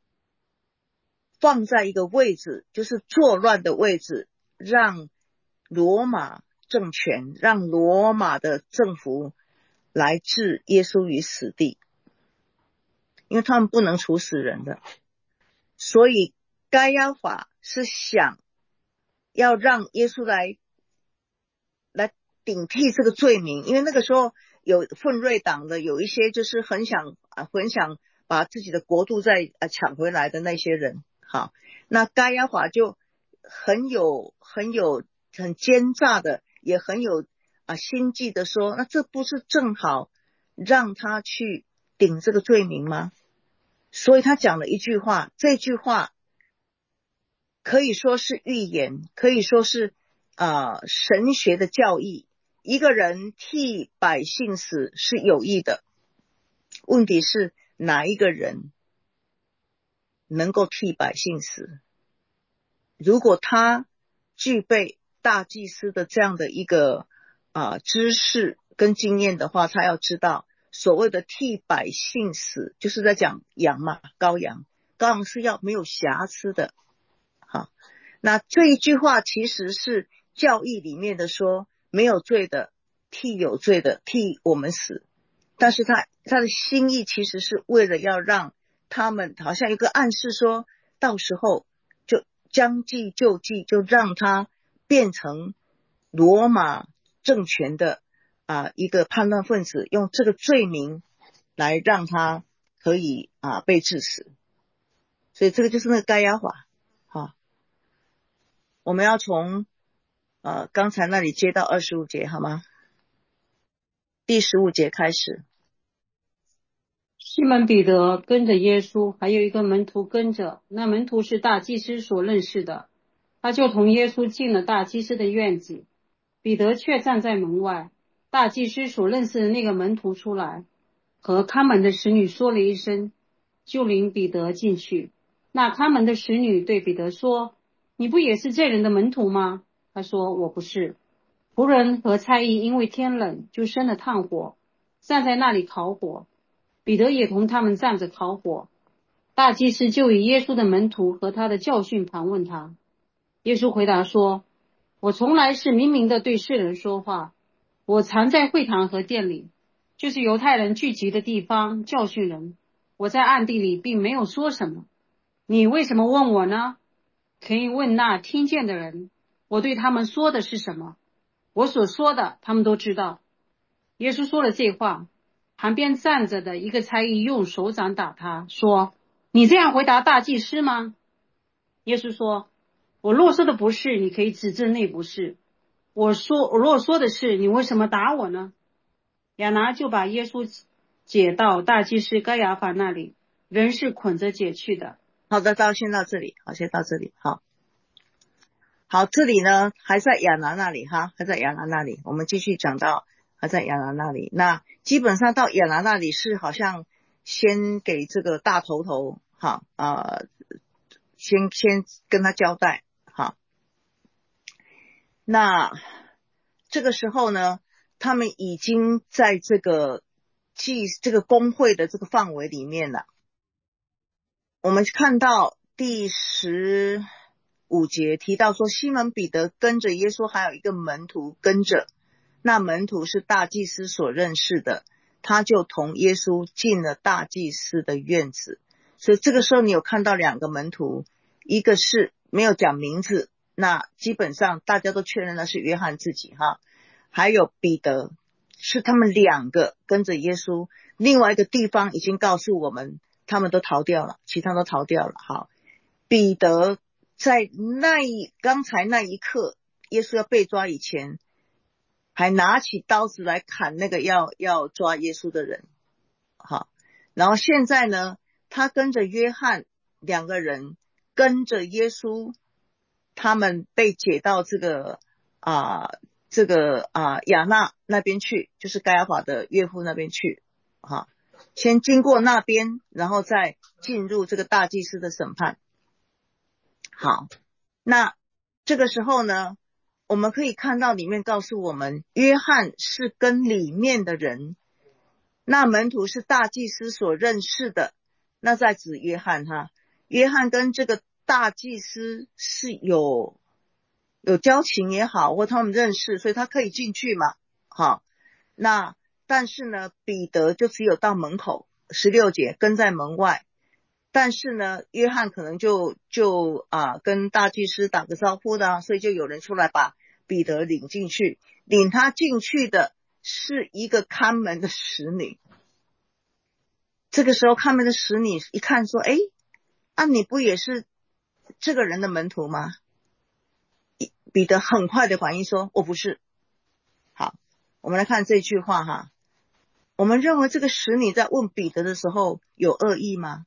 放在一个位置，就是作乱的位置，让罗马政权，让罗马的政府来置耶稣于死地，因为他们不能处死人的。所以该亚法是想要让耶稣来来顶替这个罪名，因为那个时候有奋锐党的，有一些就是很想啊，很想把自己的国度再啊抢回来的那些人。好，那该亚法就很有很有很奸诈的，也很有啊心计的说，那这不是正好让他去顶这个罪名吗？所以他讲了一句话，这句话可以说是预言，可以说是啊、呃、神学的教义。一个人替百姓死是有益的，问题是哪一个人能够替百姓死？如果他具备大祭司的这样的一个啊、呃、知识跟经验的话，他要知道所谓的替百姓死，就是在讲羊嘛，羔羊，羔羊是要没有瑕疵的。好，那这一句话其实是教义里面的说，没有罪的替有罪的替我们死，但是他他的心意其实是为了要让他们好像有个暗示说，到时候就将计就计，就让他变成罗马政权的啊一个叛乱分子，用这个罪名来让他可以啊被致死。所以这个就是那个该亚法。好，我们要从呃刚才那里接到二十五节好吗？第十五节开始。 西门彼得跟着耶稣，还有一个门徒跟着，那门徒是大祭司所认识的，他就同耶稣进了大祭司的院子，彼得却站在门外。大祭司所认识的那个门徒出来，和看门的使女说了一声，就领彼得进去。那看门的使女对彼得说，你不也是这人的门徒吗？他说，我不是。仆人和差役因为天冷，就生了炭火，站在那里烤火。彼得也同他们站着烤火。大祭司就以耶稣的门徒和他的教训盘问他。耶稣回答说，我从来是明明的对世人说话，我常在会堂和殿里，就是犹太人聚集的地方教训人，我在暗地里并没有说什么。你为什么问我呢？可以问那听见的人，我对他们说的是什么，我所说的他们都知道。耶稣说了这话， 旁边站着的一个差役用手掌打他，说：你这样回答大祭司吗？耶稣说：我若说的不是，你可以指证那不是。我说我若说的是，你为什么打我呢？亚拿就把耶稣解到大祭司该亚法那里，人是捆着解去的。 好的，到先到这里，好，先到这里，好。好，这里呢还在亚拿那里哈，还在亚拿那里，我们继续讲到还在亚拿那里。那基本上到亚拿那里是好像先给这个大头头哈呃，先先跟他交代哈。那这个时候呢，他们已经在这个祭这个公会的这个范围里面了。我们看到第十五节提到说，西门彼得跟着耶稣，还有一个门徒跟着，那门徒是大祭司所认识的，他就同耶稣进了大祭司的院子。所以这个时候你有看到两个门徒，一个是没有讲名字，那基本上大家都确认那是约翰自己哈，还有彼得，是他们两个跟着耶稣。另外一个地方已经告诉我们他们都逃掉了，其他都逃掉了。好，彼得在那一刚才那一刻耶稣要被抓以前，还拿起刀子来砍那个要要抓耶稣的人。好，然后现在呢，他跟着约翰两个人跟着耶稣，他们被解到这个啊、呃、这个啊、呃、亚纳那边去，就是该亚法的岳父那边去。好，先经过那边，然后再进入这个大祭司的审判。好，那这个时候呢，我们可以看到里面告诉我们，约翰是跟里面的人，那门徒是大祭司所认识的，那在指约翰哈，约翰跟这个大祭司是有有交情也好，或他们认识，所以他可以进去嘛。好，那但是呢，彼得就只有到门口，十六节跟在门外。但是呢，约翰可能就就啊跟大祭司打个招呼的，所以就有人出来把彼得领进去。领他进去的是一个看门的使女。这个时候看门的使女一看说：诶，啊你不也是这个人的门徒吗？彼得很快的反应说：我不是。好，我们来看这句话哈。我们认为这个使女在问彼得的时候有恶意吗？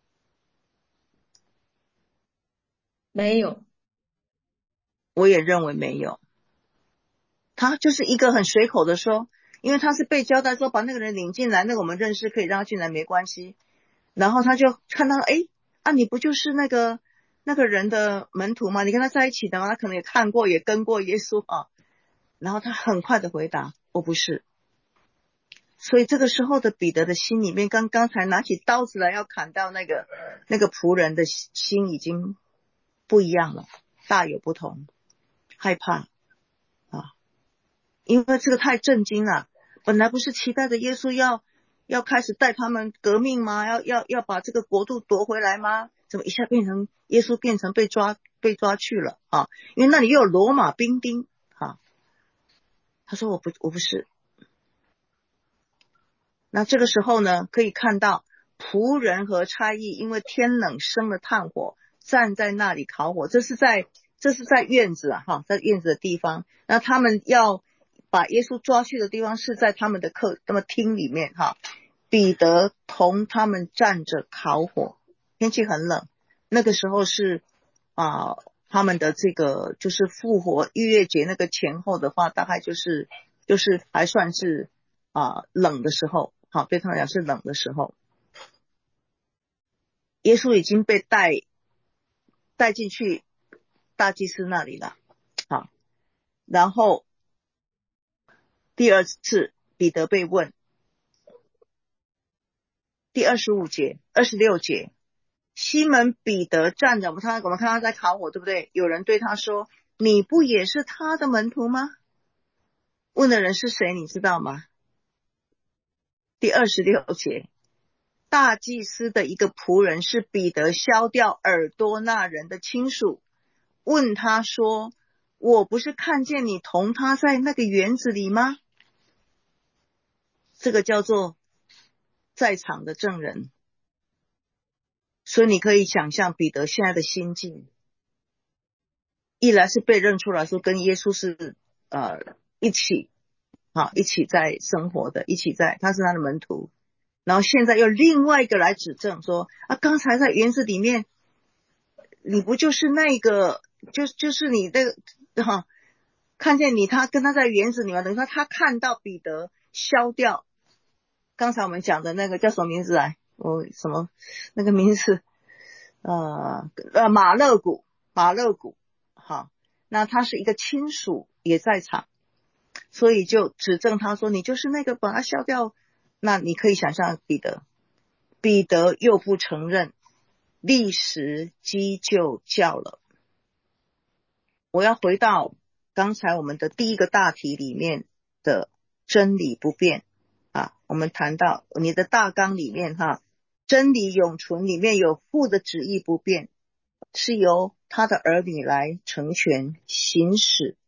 没有， 我也认为没有。他就是一个很随口的说，因为他是被交代说把那个人领进来，那个我们认识可以让他进来没关系。然后他就看到，诶，啊你不就是那个那个人的门徒吗？你跟他在一起的吗？他可能也看过也跟过耶稣啊。然后他很快的回答，我不是。所以这个时候的彼得的心里面，刚刚才拿起刀子来要砍到那个那个仆人的心已经不一样了，大有不同，害怕啊，因为这个太震惊了。本来不是期待着耶稣要要开始带他们革命吗？要要要把这个国度夺回来吗？怎么一下变成耶稣变成被抓被抓去了啊？因为那里又有罗马兵丁啊。他说我不我不是。那这个时候呢，可以看到仆人和差役因为天冷生了炭火，站在那里烤火。这是在这是在院子啊，哈，在院子的地方。那他们要把耶稣抓去的地方是在他们的客那么厅里面哈。彼得同他们站着烤火，天气很冷。那个时候是啊、呃，他们的这个就是复活逾越节那个前后的话，大概就是就是还算是啊、呃、冷的时候。好，对他们讲是冷的时候。耶稣已经被带带进去大祭司那里了。好，然后第二次彼得被问，第二十五节二十六节，西门彼得站着，我们看我们看他在烤火，对不对？有人对他说，你不也是他的门徒吗？问的人是谁你知道吗？第二十六节，大祭司的一个仆人是彼得削掉耳朵那人的亲属，问他说，我不是看见你同他在那个园子里吗？这个叫做在场的证人。所以你可以想象彼得现在的心境，一来是被认出来说跟耶稣是呃一起啊一起在生活的，一起在他是他的门徒，然后现在又另外一个来指证说啊，刚才在园子里面你不就是那个就就是你那个哈、啊，看见你他跟他在园子里面，等于说他看到彼得消掉刚才我们讲的那个叫什么名字来，我什么那个名字呃呃马勒古马勒古好，那他是一个亲属也在场，所以就指证他说你就是那个把他消掉。那你可以想象彼得彼得又不承认，立时鸡就叫了。我要回到刚才我们的第一个大题里面的真理不变啊，我们谈到你的大纲里面哈，真理永存里面有父的旨意不变，是由他的儿女来成全行使。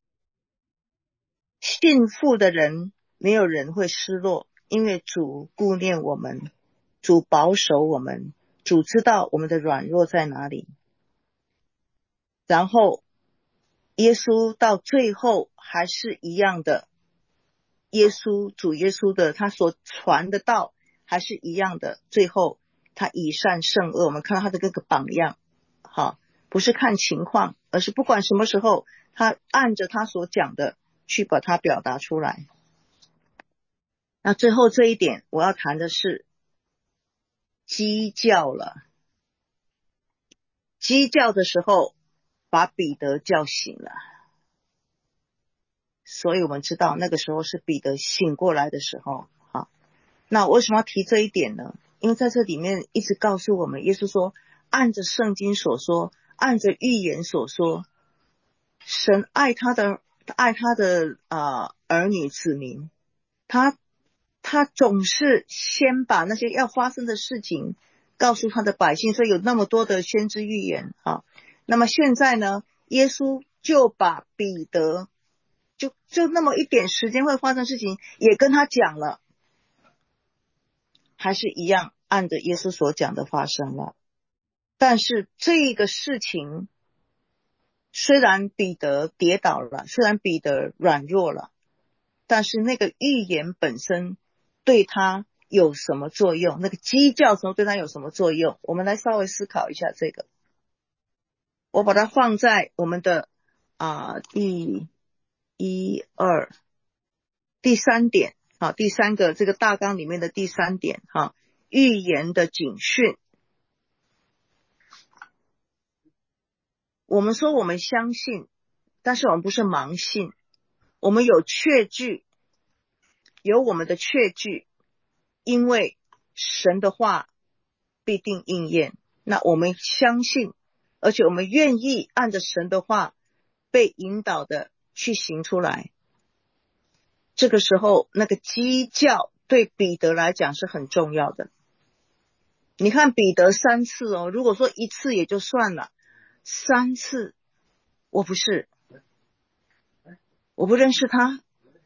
信父的人没有人会失落，因为主顾念我们，主保守我们，主知道我们的软弱在哪里。然后耶稣到最后还是一样的，耶稣主耶稣的他所传的道还是一样的，最后他以善胜恶，我们看到他的这个榜样，好，不是看情况，而是不管什么时候他按着他所讲的去把它表达出来。那最后这一点我要谈的是鸡叫了，鸡叫的时候把彼得叫醒了，所以我们知道那个时候是彼得醒过来的时候。好，那我为什么要提这一点呢？因为在这里面一直告诉我们，耶稣说按着圣经所说，按着预言所说，神爱他的爱他的呃儿女子民，他他总是先把那些要发生的事情告诉他的百姓，所以有那么多的先知预言啊。那么现在呢，耶稣就把彼得就就那么一点时间会发生的事情也跟他讲了，还是一样按着耶稣所讲的发生了。但是这个事情虽然彼得跌倒了，虽然彼得软弱了，但是那个预言本身对他有什么作用？那个鸡叫时候对他有什么作用？我们来稍微思考一下这个。我把它放在我们的啊、呃、第一二第三点，好，第三个这个大纲里面的第三点哈，预言的警讯。我们说我们相信，但是我们不是盲信，我们有确据，有我们的确据，因为神的话必定应验。那我们相信，而且我们愿意按着神的话被引导的去行出来。这个时候那个鸡叫对彼得来讲是很重要的。你看彼得三次哦，如果说一次也就算了，三次我不是我不认识他，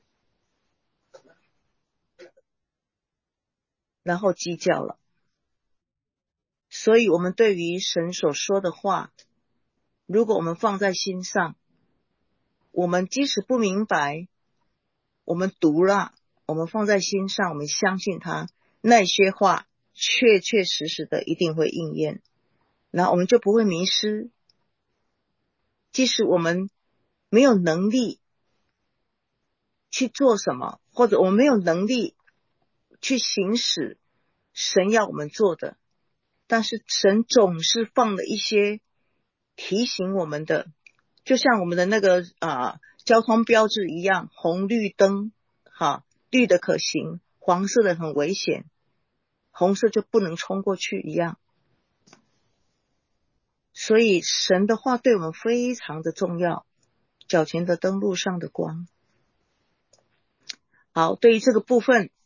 然后鸡叫了。所以我们对于神所说的话，如果我们放在心上，我们即使不明白，我们读了，我们放在心上，我们相信他，那些话确确实实的一定会应验，然后我们就不会迷失。即使我们没有能力去做什么，或者我们没有能力去行使神要我们做的，但是神总是放了一些提醒我们的，就像我们的那个啊交通标志一样，红绿灯哈，绿的可行，黄色的很危险，红色就不能冲过去一样。所以神的话对我们非常的重要，脚前的灯路上的光。好，对于这个部分